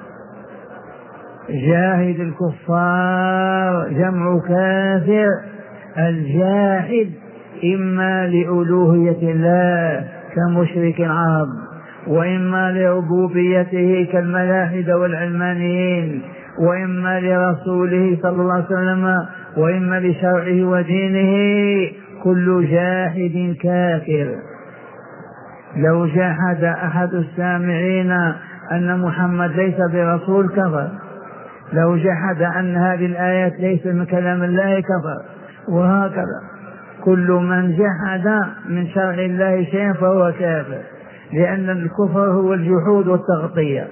جاهد الكفار جمع كافر. الجاحد إما لألوهية الله كمشرك العرب، وإما لربوبيته كالملاحدة والعلمانيين، وإما لرسوله صلى الله عليه وسلم، وإما لشرعه ودينه. كل جاحد كافر. لو جاحد أحد السامعين أن محمد ليس برسول كفر، لو جحد أن هذه الآيات ليس من كلام الله كفر، وهكذا كل من جحد من شرع الله شيئا فهو كافر، لأن الكفر هو الجحود والتغطية.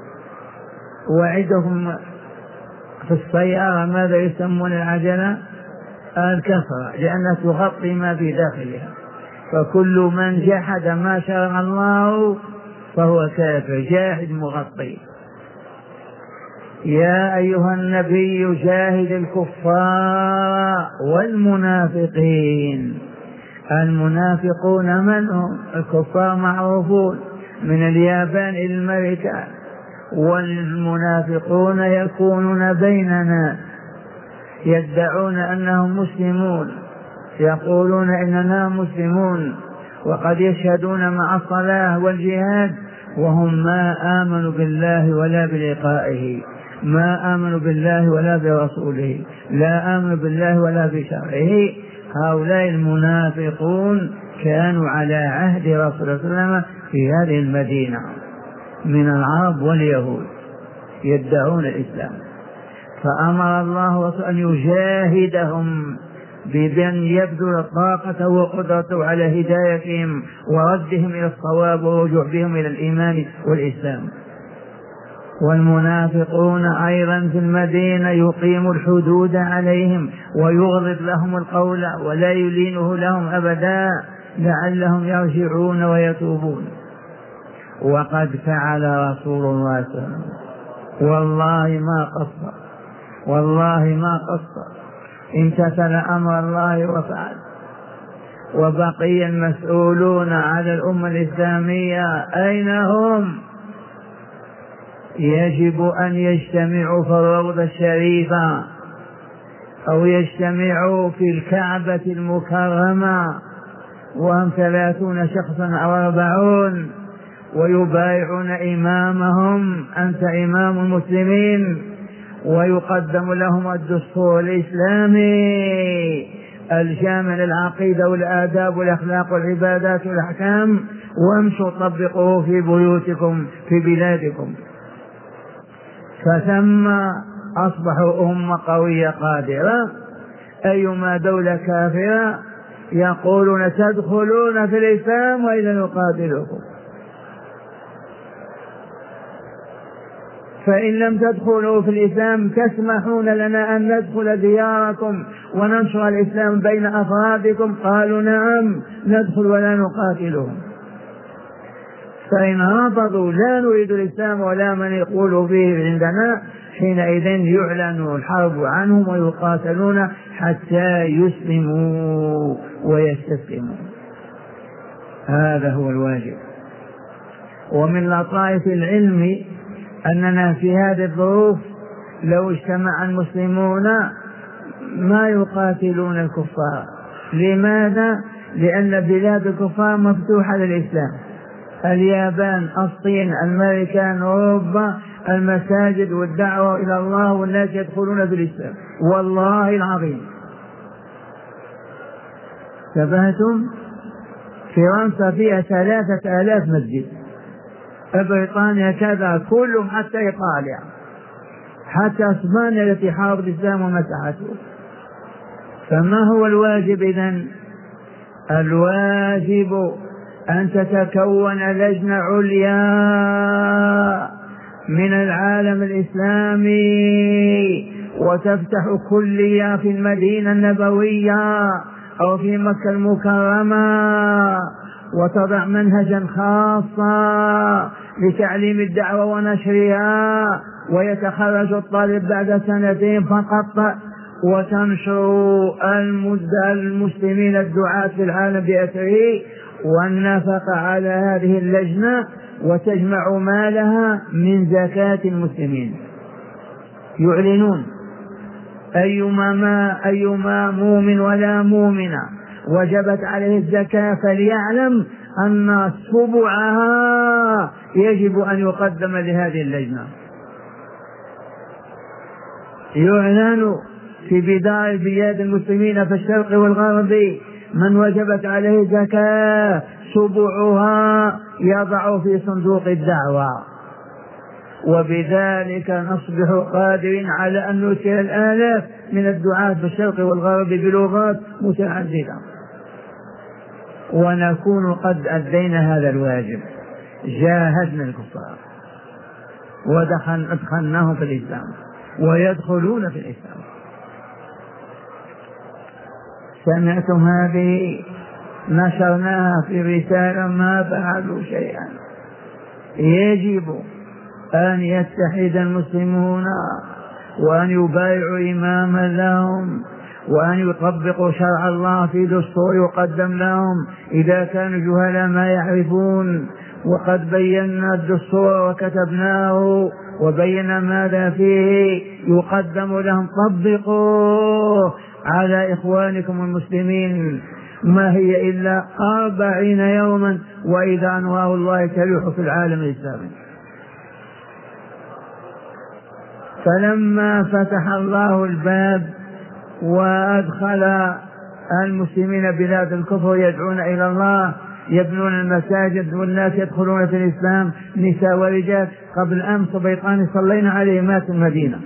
وعدهم في السيارة ماذا يسمون العجلة؟ الكفر، لأنها تغطي ما في داخلها. فكل من جحد ما شرع الله فهو كافر، جاحد مغطي. يا أيها النبي جاهد الكفار والمنافقين. المنافقون من هم؟ الكفار معروفون من اليابان إلى المريكان، والمنافقون يكونون بيننا يدعون أنهم مسلمون، يقولون إننا مسلمون، وقد يشهدون مع الصلاة والجهاد وهم ما آمنوا بالله ولا بلقائه، ما آمنوا بالله ولا برسوله، لا آمنوا بالله ولا بشرعه. هؤلاء المنافقون كانوا على عهد رسول الله صلى الله عليه وسلم في هذه المدينة من العرب واليهود يدعون الإسلام، فأمر الله أن يجاهدهم بأن يبذل طاقته وقدرته على هدايتهم وردهم إلى الصواب ورجوع بهم إلى الإيمان والإسلام. والمنافقون أيضا في المدينة يقيم الحدود عليهم ويغلظ لهم القول ولا يلينه لهم أبدا لعلهم يرجعون ويتوبون. وقد فعل رسول الله صلى الله عليه وسلم، والله ما قصر، والله ما قصر، امتثل أمر الله وفعل. وبقي المسؤولون على الأمة الإسلامية أين هم؟ يجب أن يجتمعوا في الروضة الشريفة أو يجتمعوا في الكعبة المكرمة وهم ثلاثون شخصا أو أربعون ويبايعون إمامهم: أنت إمام المسلمين، ويقدم لهم الدستور الإسلامي الجامع للعقيدة والآداب والأخلاق والعبادات والأحكام، وامشوا طبقوه في بيوتكم في بلادكم. فثم أصبحوا أمة قوية قادرة. أيما دولة كافرة يقولون تدخلون في الإسلام وإلا نقاتلكم، فإن لم تدخلوا في الإسلام تسمحون لنا أن ندخل دياركم وننشر الإسلام بين أفرادكم؟ قالوا نعم ندخل ولا نقاتلهم. فإن رفضوا لا نريد الإسلام ولا من يقول به عندنا، حينئذ يعلن الحرب عنهم ويقاتلون حتى يسلموا ويستسلموا. هذا هو الواجب. ومن لطائف العلم أننا في هذه الظروف لو اجتمع المسلمون ما يقاتلون الكفار. لماذا؟ لأن بلاد الكفار مفتوحة للإسلام، اليابان، الصين، الأمريكان، أوروبا، المساجد والدعوة إلى الله والناس يدخلون بالإسلام والله العظيم. تبهتم؟ فرنسا فيها ثلاثة آلاف مسجد، بريطانيا كذا، كلهم حتى إيطاليا، حتى اسبانيا التي حاربت الإسلام ومسحته. فما هو الواجب إذن؟ الواجب أن تتكون لجنة عليا من العالم الإسلامي وتفتح كلية في المدينة النبوية أو في مكة المكرمة وتضع منهجا خاصا لتعليم الدعوة ونشرها، ويتخرج الطالب بعد سنتين فقط، وتنشر المسلمين الدعاة في العالم بأسره، والنفقة على هذه اللجنة وتجمع مالها من زكاة المسلمين. يعلنون أيما ما أيما مؤمن ولا مؤمنة وجبت عليه الزكاة فليعلم أن سبعها يجب أن يقدم لهذه اللجنة. يعلن في بداية بلاد المسلمين في الشرق والغرب من وجبت عليه زكاة سبعها يضع في صندوق الدعوة، وبذلك نصبح قادرين على أن نرسل الآلاف من الدعاة في الشرق والغرب بلغات متعددة، ونكون قد أدينا هذا الواجب، جاهدنا الكفار ودخلناهم في الإسلام ويدخلون في الإسلام. سمعتم هذه؟ نشرناها في رسالة ما فعلوا شيئا. يجب أن يتحد المسلمون وأن يبايعوا إماما لهم وأن يطبقوا شرع الله في دستور يقدم لهم إذا كانوا جهلاء ما يعرفون. وقد بينا الدستور وكتبناه وبينا ماذا فيه يقدم لهم، طبقوه على إخوانكم المسلمين. ما هي إلا أربعين يوما وإذا أنوار الله تلوح في العالم الإسلامي. فلما فتح الله الباب وأدخل المسلمين بلاد الكفر يدعون إلى الله، يبنون المساجد والناس يدخلون في الإسلام نساء ورجال. قبل أمس بيطاني صلينا عليه مات في المدينة.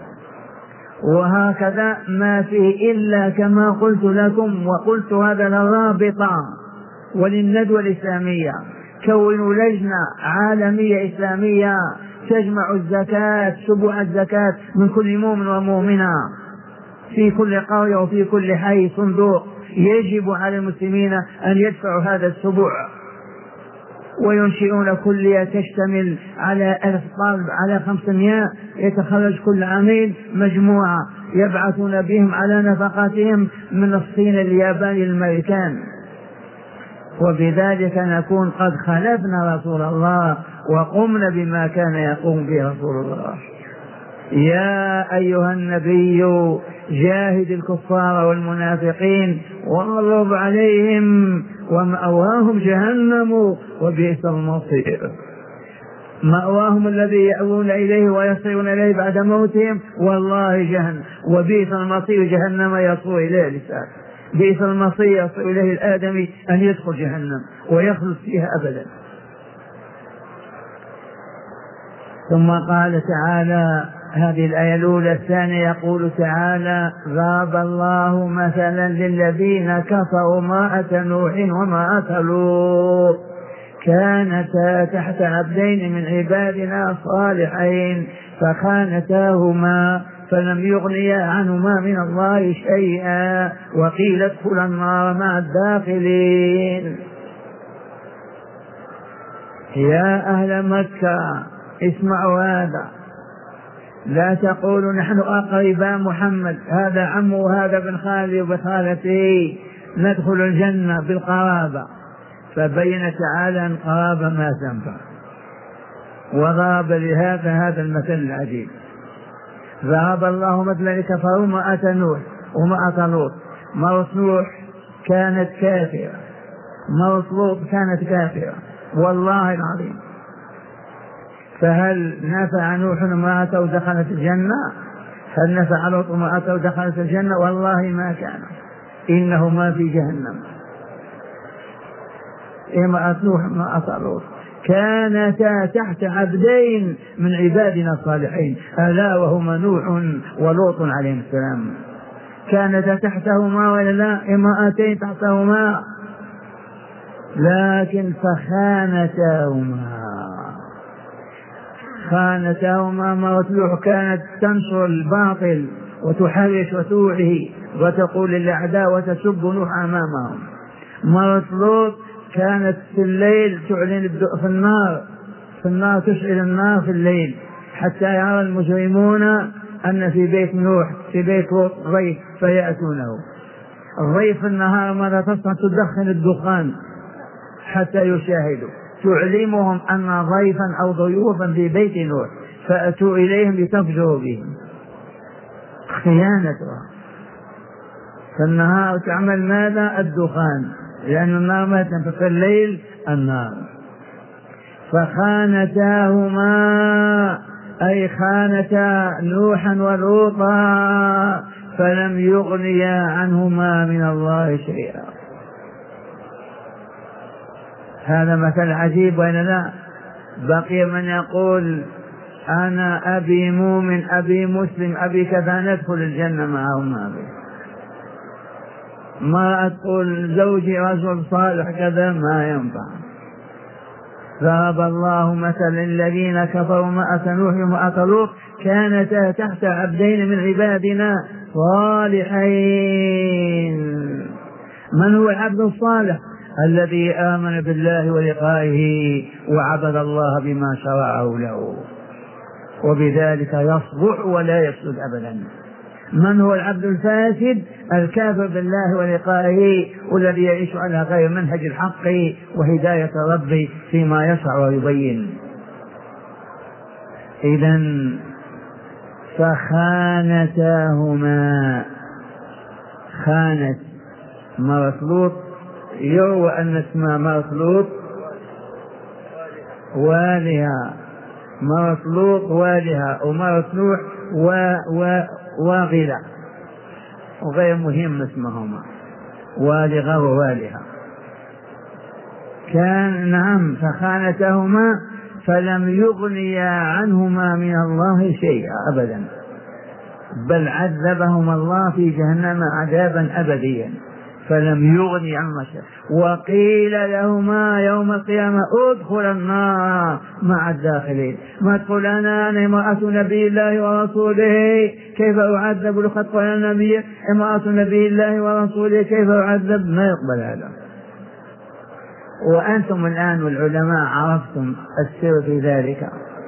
وهكذا ما فيه إلا كما قلت لكم، وقلت هذا للرابطة وللندوة الإسلامية، كونوا لجنة عالمية إسلامية تجمع الزكاة، سبوع الزكاة من كل مؤمن ومؤمنة في كل قرية وفي كل حي صندوق. يجب على المسلمين أن يدفعوا هذا السبوع، وينشئون كلية تشتمل على ألف طالب، على خمسمائة، يتخرج كل عامين مجموعة يبعثون بهم على نفقاتهم من الصين اليابان الأمريكان. وبذلك نكون قد خلفنا رسول الله وقمنا بما كان يقوم به رسول الله. يا أيها النبي جاهد الكفار والمنافقين واغلظ عليهم ومأواهم جهنم وبئس المصير. مأواهم الذي يأوون إليه ويصيرون إليه بعد موتهم والله جهنم، وبئس المصير جهنم يصور إليه الإنسان. بئس المصير يصير إليه الآدمي أن يدخل جهنم ويخلص فيها أبدا. ثم قال تعالى هذه الآية الأولى. الثانية يقول تعالى: ضرب الله مثلا للذين كفروا امرأة نوح وامرأة لوط كانتا تحت عبدين من عبادنا صالحين فخانتاهما فلم يغنيا عنهما من الله شيئا وقيل ادخلا النار مع الداخلين. يا أهل مكة اسمعوا هذا، لا تقولوا نحن أقرباء محمد، هذا عمه وهذا بن خالي وبن خالته ندخل الجنة بالقرابة. فبين تعالى أن قرابة ما تنفع، وضرب لهذا هذا المثل العجيب. ضرب الله مثلا لكفروا امرأة نوح وامرأة لوط. امرأة نوح كانت كافرة، امرأة لوط كانت كافرة والله العظيم. فهل نفع نوح امرأته ودخلت الجنة؟ هل نفع لوط امرأته ودخلت الجنة؟ والله ما كان، إنهما في جهنم. امرأة نوح امرأة لوط كانتا تحت عبدين من عبادنا الصالحين، ألا وهما نوح ولوط عليهم السلام. كانتا تحتهما ولا لا؟ امرأتين تحتهما، لكن فخانتاهما خانتاهما. مرة نوح كانت تنشر الباطل وتحرش وتوعي وتقول للأعداء وتسب نوح أمامهم. مرة لوط كانت في الليل تعلن في النار، في النار تشعل النار في الليل حتى يرى المجرمون أن في بيت نوح في بيت لوط ضيف فيأتونه. الضيف في النهار ماذا تصنع؟ تدخن الدخان حتى يشاهدوا، تعلمهم أن ضيفا أو ضيوفا في بيت نوح، فأتوا إليهم لتفجروا بهم. خيانتها في النهار تعمل ماذا؟ الدخان، لأن النار ما تنفق الليل النار. فخانتاهما أي خانتا نوحا ولوطا فلم يغنيا عنهما من الله شيئا. هذا مثل عجيب وإن لا؟ بقي من يقول أنا أبي مؤمن أبي مسلم أبي كذا ندخل الجنة معهم. أبي ما تقول زوجي رجل صالح كذا، ما ينفع. ضرب الله مثل الذين كفروا امرأة نوح وامرأة لوط كانتا تحت عبدين من عبادنا صالحين. من هو العبد الصالح؟ الذي آمن بالله ولقائه وعبد الله بما شرعه له، وبذلك يصلح ولا يفسد أبدا. من هو العبد الفاسد؟ الكافر بالله ولقائه والذي يعيش على غير منهج الحق وهداية ربي فيما يشرع ويبين. إذن فخانتاهما، خانت مرة لوط، يروى أن اسمها مرة لوط والها، مرة لوط والها، ومرة نوح و و واغلة، وغير مهم اسمهما والغة ووالها. كان نعم فخانتهما فلم يغنيا عنهما من الله شيئا أبدا، بل عذبهما الله في جهنم عذابا أبديا فلم يغني عنهما شيئا. وقيل لهما يوم القيامة ادخل النار مع الداخلين. ما تقول أنا أنا امرأة نبي الله ورسوله كيف أعذب لقد قال النبي امرأة نبي الله ورسوله كيف أعذب؟ ما يقبل هذا. وأنتم الآن والعلماء عرفتم السر في ذلك.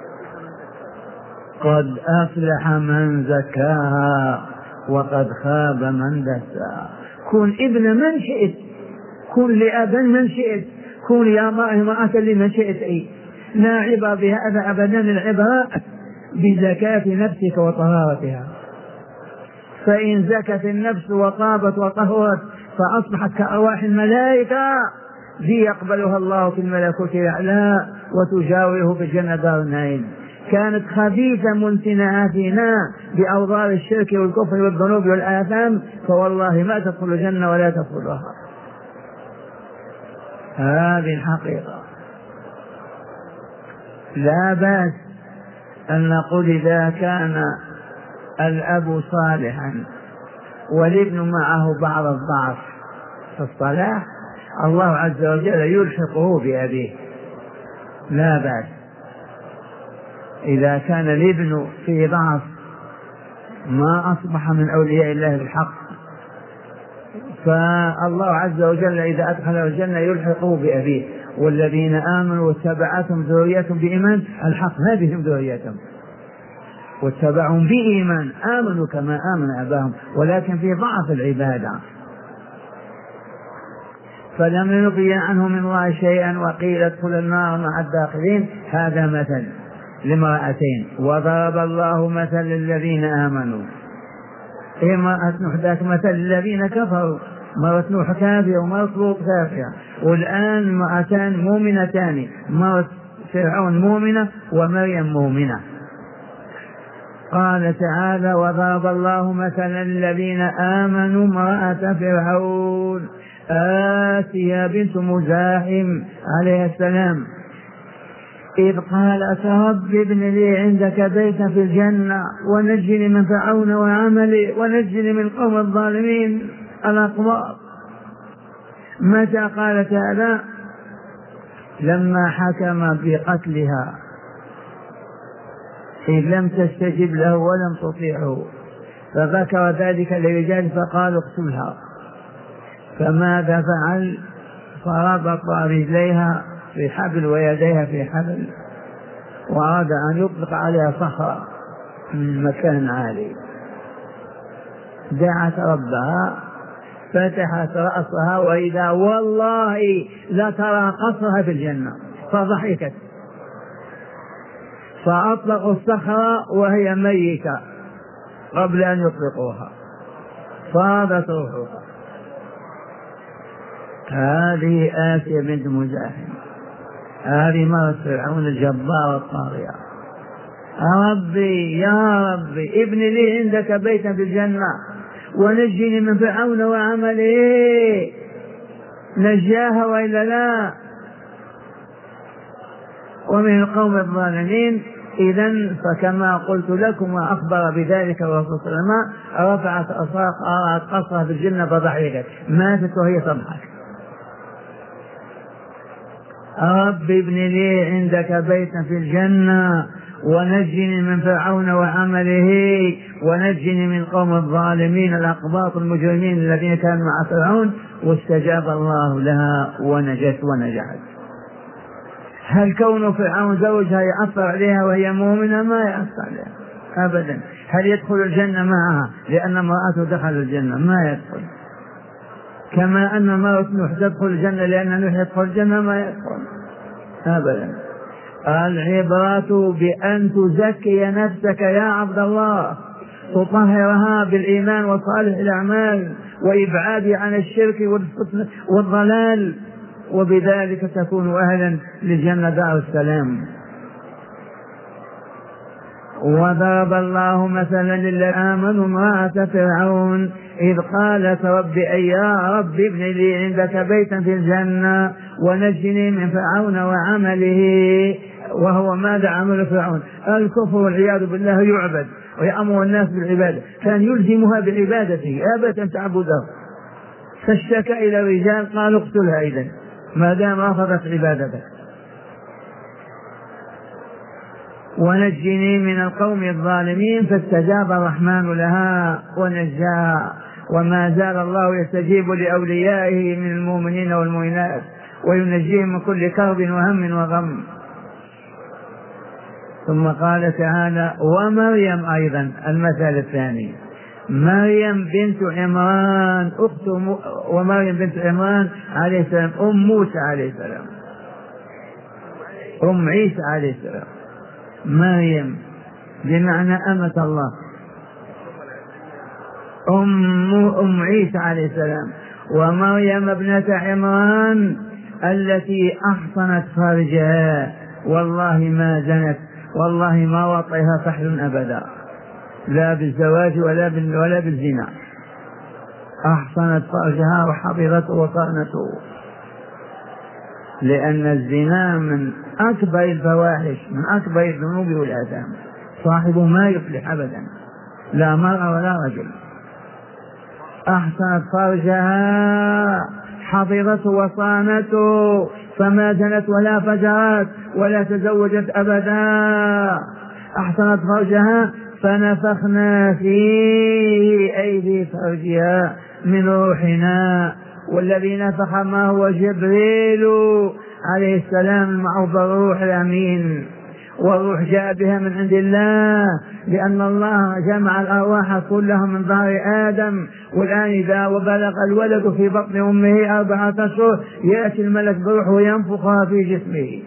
قد أفلح من زكاها وقد خاب من دساها. كن ابن من شئت، كن لأبا من شئت، كن يا امرأة لمن شئت. أي لا عبرة بهذا أبدا، العبرة بزكاة نفسك وطهارتها. فإن زكت النفس وطابت وطهرت فأصبحت كأرواح الملائكة ذي يقبلها الله في الملكوت الأعلى وتجاوره في الجنة دار النعيم. كانت خبيثة منتنة فينا بأوضار الشرك والكفر والذنوب والآثام، فوالله ما تدخل الجنة ولا تدخلها. هذه الحقيقة. لا بأس أن نقول إذا كان الأب صالحا والابن معه بعض الضعف في الصلاح الله عز وجل يلحقه بأبيه، لا بأس. إذا كان الابن في ضعف ما أصبح من أولياء الله بالحق، فالله عز وجل إذا أدخل الجنة يلحقه بأبيه. والذين آمنوا واتبعتهم ذريتهم بإيمان ألحقنا بهم ذريتهم واتبعهم بإيمان آمنوا كما آمن أباهم ولكن في ضعف العبادة فلم يغني عنهم من الله شيئا وقيل ادخلوا النار مع الداخلين. هذا مثل لامرأتين. وضرب الله مثل للذين آمنوا. امرأة نوح ذاك مثل الذين كفروا، مرة نوح كافرة ومرة لوط كافرة، والآن امرأتان مؤمنتان، مرة فرعون مؤمنة ومريم مؤمنة. قال تعالى وضرب الله مثلا الذين آمنوا امرأة فرعون آسيا بنت مزاحم عليه السلام إذ قالت رب ابن لي عندك بيتا في الجنة ونجني من فرعون وعملي ونجني من القوم الظالمين الأقباط. متى قالت هذا؟ لما حكم بقتلها إذ لم تستجب له ولم تطيعه، فذكر ذلك للرجال فقالوا اقتلها. فماذا فعل؟ فربط رجليها في حبل ويديها في حبل وأراد أن يطلق عليها صخرة من مكان عالي. دعت ربها فتحت رأسها وإذا والله لا ترى قصرها في الجنة، فضحكت فأطلقوا الصخرة وهي ميتة قبل أن يطلقوها فاضت روحها. هذه آسيا بنت مزاحم، هذه مرة فرعون الجبار الطاغية. ربي يا ربي ابن لي عندك بيتا في الجنة ونجني من فرعون وعمله. نجاها وإلا لا؟ ومن القوم الظالمين. إذن فكما قلت لكم وأخبر بذلك الرسول صلى الله عليه وسلم رفعت أصاق أراد قصرها في الجنة فضحكت، ماتت وهي تضحك. رب ابن لي عندك بيتا في الجنة ونجني من فرعون وعمله ونجني من قوم الظالمين الأقباط المجرمين الذين كانوا مع فرعون. واستجاب الله لها ونجت ونجحت. هل كون فرعون زوجها يأثر عليها وهي مؤمنة؟ ما يأثر عليها أبدا. هل يدخل الجنة معها لأن امرأته دخل الجنة؟ ما يدخل. كما أن مرأة نوح تدخل الجنة لأن نوح يدخل الجنة؟ ما يدخل أبدا. العبرة بأن تزكي نفسك يا عبد الله، تطهرها بالإيمان وصالح الأعمال وإبعاد عن الشرك والضلال، وبذلك تكون أهلا للجنة دار السلام. وضرب الله مثلا للذين آمنوا امرأة فرعون إذ قالت رب أي يا رب ابن لي عندك بيتا في الجنة ونجني من فرعون وعمله. وهو ماذا عمل فرعون؟ الكفر والعياذ بالله، يعبد ويأمر الناس بالعبادة، كان يلزمها بعبادته أبدا تعبده، فاشتكى إلى الرجال قالوا اقتلها إذن ما دام رفضت عبادته. ونجني من القوم الظالمين فاستجاب الرحمن لها ونجاها. وما زال الله يستجيب لأوليائه من المؤمنين والمؤمنات وينجيهم من كل كرب وهم وغم. ثم قال تعالى ومريم أيضا المثال الثاني، مريم بنت عمران أخت م... ومريم بنت عمران عليه السلام أم موسى عليه السلام أم عيسى عليه السلام. مريم بمعنى أمة الله، أم أم عيسى عليه السلام. ومريم ابنة عمران التي أحصنت فرجها والله ما زنت والله ما وطئها فحل أبدا، لا بالزواج ولا ولا بالزنا. أحصنت فرجها وحفظته وصانته، لأن الزنا من أكبر الفواحش من أكبر الذنوب والآثام، صاحبه ما يفلح أبدا لا مرأة ولا رجل. أحصنت فرجها حفظته وصانته فما زنت ولا فجرت ولا تزوجت أبدا. أحصنت فرجها فنفخنا فيه أي في فرجها من روحنا، والذي نفخ ما هو جبريل عليه السلام المعروف الروح الأمين، والروح جاء بها من عند الله، لأن الله جمع الأرواح كلها من ظهر آدم. والآن إذا وبلغ الولد في بطن أمه أربعة أشهر يأتي الملك بروح وينفخها في جسمه،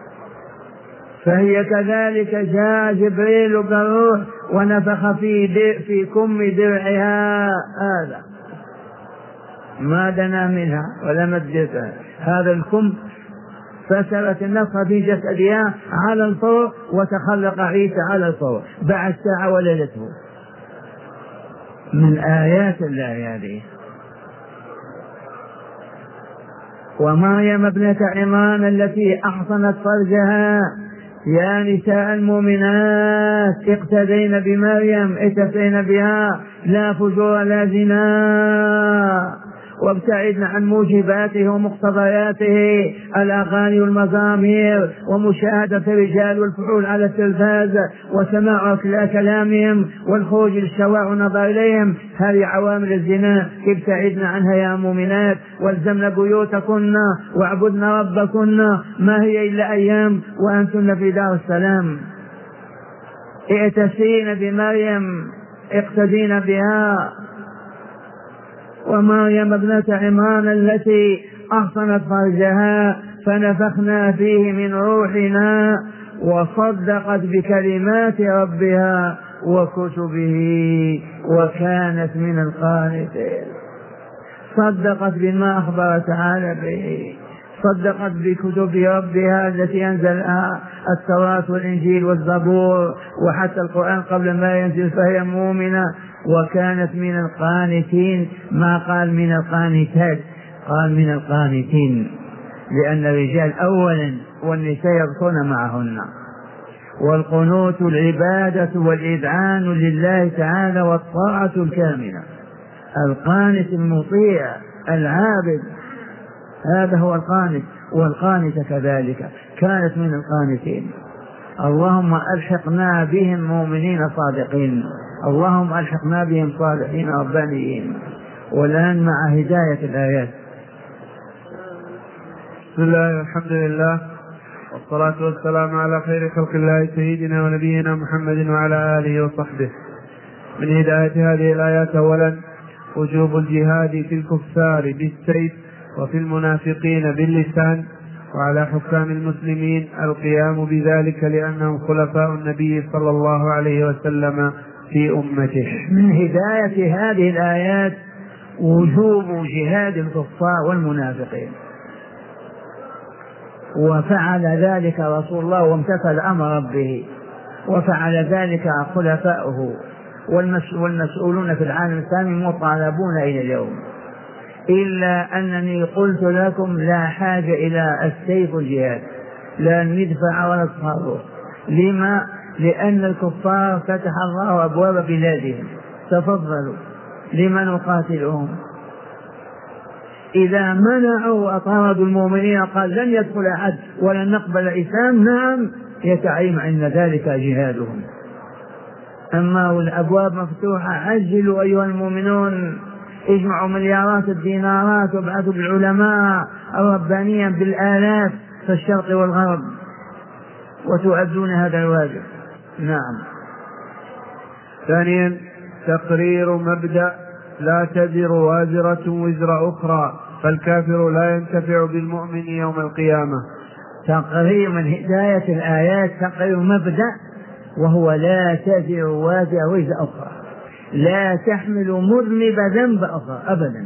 فهي كذلك. جاء جبريل بالروح ونفخ في في كم درعها، هذا ما دنا منها ولا مدتها، هذا الكم فسرت النفخة في جسدها على الفور، وتخلق عيسى على الفور بعد ساعة ولدته. من آيات الله هذه. ومريم ابنة عمران التي أحصنت فرجها، يا نساء المؤمنات اقتدين بمريم، اتقين بها، لا فجور لا زنا، وابتعدن عن موجباته ومقتضياته، الأغاني والمزامير ومشاهدة الرجال والفحول على التلفاز وسماع كلامهم والخروج للشوارع والنظر إليهم، هذه عوامل الزنا، ابتعدن عنها يا مؤمنات، والزمن بيوتكن واعبدن ربكن، ما هي إلا أيام وأنتن في دار السلام. ائتسين بمريم، اقتدين بها. ومريم ابنة عمران التي أحصنت فرجها فنفخنا فيه من روحنا، وصدقت بكلمات ربها وكتبه وكانت من القانتين. صدقت بما أخبر تعالى به، صدقت بكتب ربها التي أنزلها، التوراة والإنجيل والزبور وحتى القرآن قبل ما ينزل، فهي مؤمنة. وكانت من القانتين، ما قال من القانتات، قال من القانتين، لأن الرجال أولا والنساء يبقون معهن. والقنوت العبادة والإذعان لله تعالى والطاعة الكاملة. القانت المطيع العابد، هذا هو القانت. والقانت كذلك كانت من القانتين. اللهم ألحقنا بهم مؤمنين صادقين، اللهم ألحقنا بهم صالحين ربانيين. والآن مع هداية الآيات. بسم الله والحمد لله والصلاة والسلام على خير خلق الله سيدنا ونبينا محمد وعلى آله وصحبه. من هداية هذه الآيات أولا وجوب الجهاد في الكفار بالسيف وفي المنافقين باللسان، وعلى حكام المسلمين القيام بذلك لأنهم خلفاء النبي صلى الله عليه وسلم في أمته. من هداية هذه الآيات وجوب جهاد الكفار والمنافقين، وفعل ذلك رسول الله وامتثل أمر ربه، وفعل ذلك خلفاؤه والمسؤولون في العالم الإسلامي مطالبون إلى اليوم. إلا أنني قلت لكم لا حاجة إلى السيف والجهاد، لا ندفع ولا الصاروخ. لما؟ لأن الكفار فتح الله أبواب بلادهم، تفضلوا لما نقاتلهم. إذا منعوا وأطردوا المؤمنين قال لن يدخل أحد ولن نقبل إسلام، نعم يتعين عند ذلك جهادهم. أما والأبواب مفتوحة، عجلوا أيها المؤمنون، اجمعوا مليارات الدينارات وابعثوا بالعلماء الربانيين بالآلاف في الشرق والغرب وتؤدون هذا الواجب. نعم. ثانيا تقرير مبدأ لا تزر وازرة وزر أخرى، فالكافر لا ينتفع بالمؤمن يوم القيامة. تقرير من هداية الآيات تقرير مبدأ، وهو لا تزر وازرة وزر أخرى، لا تحمل مذنب ذنب أخر أبدا.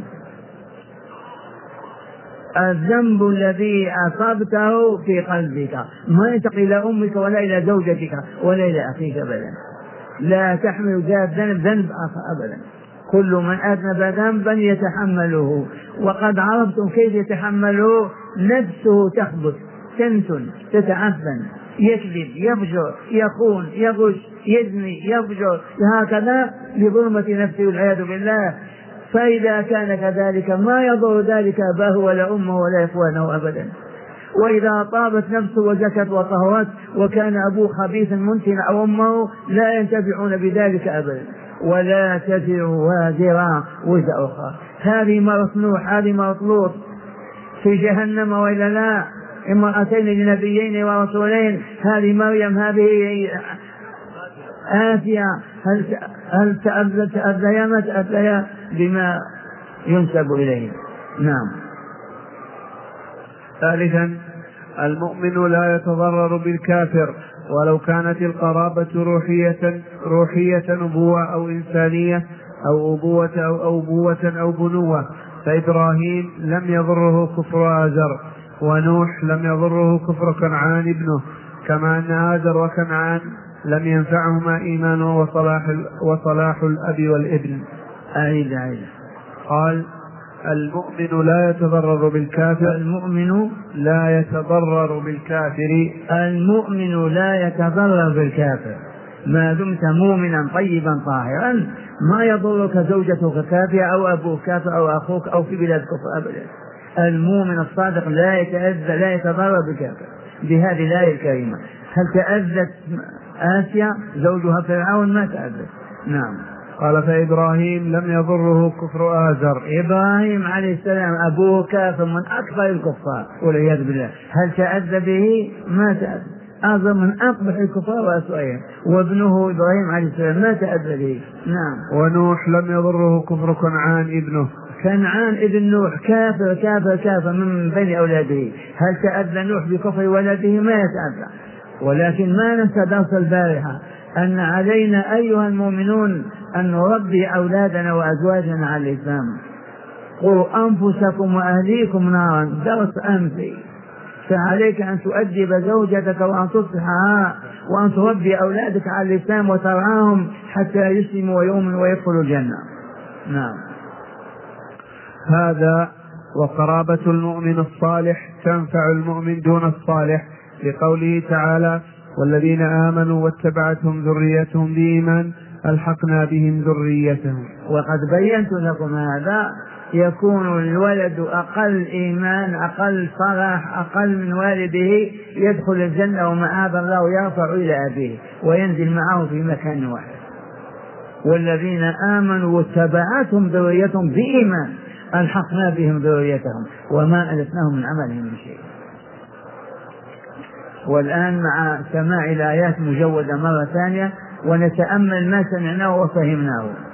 الذنب الذي أصبته في قلبك ما ينتقل إلى أمك ولا إلى زوجتك ولا إلى أخيك أبدا. لا تحمل ذات ذنب ذنب آخر أبدا. كل من أذنب ذنبا يتحمله، وقد عرفتم كيف يتحمله. نفسه تخبث، تنتن، تتعفن، يكذب، يفجر، يخون، يغش، يزني، يفجر، هكذا لظلمة نفسه والعياذ بالله. فإذا كان كذلك ما يضر ذلك أباه ولا أمه ولا إخوانه أبدا. وإذا طابت نفسه وزكت وطهرت وكان أبوه خبيثا منتنا أو أمه لا ينتفعون بذلك أبدا. ولا تزر وازرة وزر أخرى. هذه مرة نوح، هذه مرة لوط في جهنم وإلا لا. امرأتين لنبيين ورسولين، هذه مريم هذه آسيا، هل هل تأذيا ما تأذيا بما ينسب إليه. نعم. ثالثا المؤمن لا يتضرر بالكافر ولو كانت القرابة روحية روحية أبوة أو إنسانية أو أبوة أو أبوة أو بنوة، فإبراهيم لم يضره كفر آزر، ونوح لم يضره كفر كنعان ابنه، كما أن آزر وكنعان لم ينفعهما إيمانه وصلاح, وصلاح الأب والابن. أعيد أعيد. قال المؤمن لا يتضرر بالكافر المؤمن لا يتضرر بالكافر المؤمن لا يتضرر بالكافر ما دمت مؤمنا طيبا طاهرا، ما يضرك زوجتك كافرة أو أبوك كافر أو أخوك أو في بلاد كفر أبدا. المؤمن الصادق لا يتأذى لا يتضرر بالكافر. بهذه الآية الكريمة هل تأذت آسيا زوجها فرعون؟ ما تأذت. نعم. قال فإبراهيم لم يضره كفر آزر. إبراهيم عليه السلام أبوه كافر من أكبر الكفار والعياذ بالله، هل تأذى به؟ ما تأذى. آزر من أقبح الكفار وأسوأهم، وابنه إبراهيم عليه السلام ما تأذى به. نعم. ونوح لم يضره كفر كنعان ابنه. كنعان ابن نوح كافر كافر كافر من بين أولاده، هل تأذى نوح بكفر ولده؟ ما يتأذى. ولكن ما ننسى درس البارحة أن علينا أيها المؤمنون أن نربي أولادنا وأزواجنا على الإسلام. قوا أنفسكم وأهليكم نارا، درس أمسي. فعليك أن تؤدب زوجتك وأن تصلحها وأن تربي أولادك على الإسلام وترعاهم حتى يسلموا ويؤمنوا ويدخلوا الجنة. نعم. هذا وقرابة المؤمن الصالح تنفع المؤمن دون الصالح، لقوله تعالى والذين آمنوا واتبعتهم ذريتهم بإيمان ألحقنا بهم ذريتهم. وقد بينت لكم هذا، يكون الولد أقل إيمان أقل صلاح أقل من والده يدخل الجنة ومعاذ الله يرفع إلى أبيه وينزل معه في مكان واحد. والذين آمنوا واتبعتهم ذريتهم بإيمان ألحقنا بهم ذريتهم وما ألتناهم من عملهم من شيء. والآن مع سماع الآيات مجودة مرة ثانية ونتأمل ما سمعناه وفهمناه.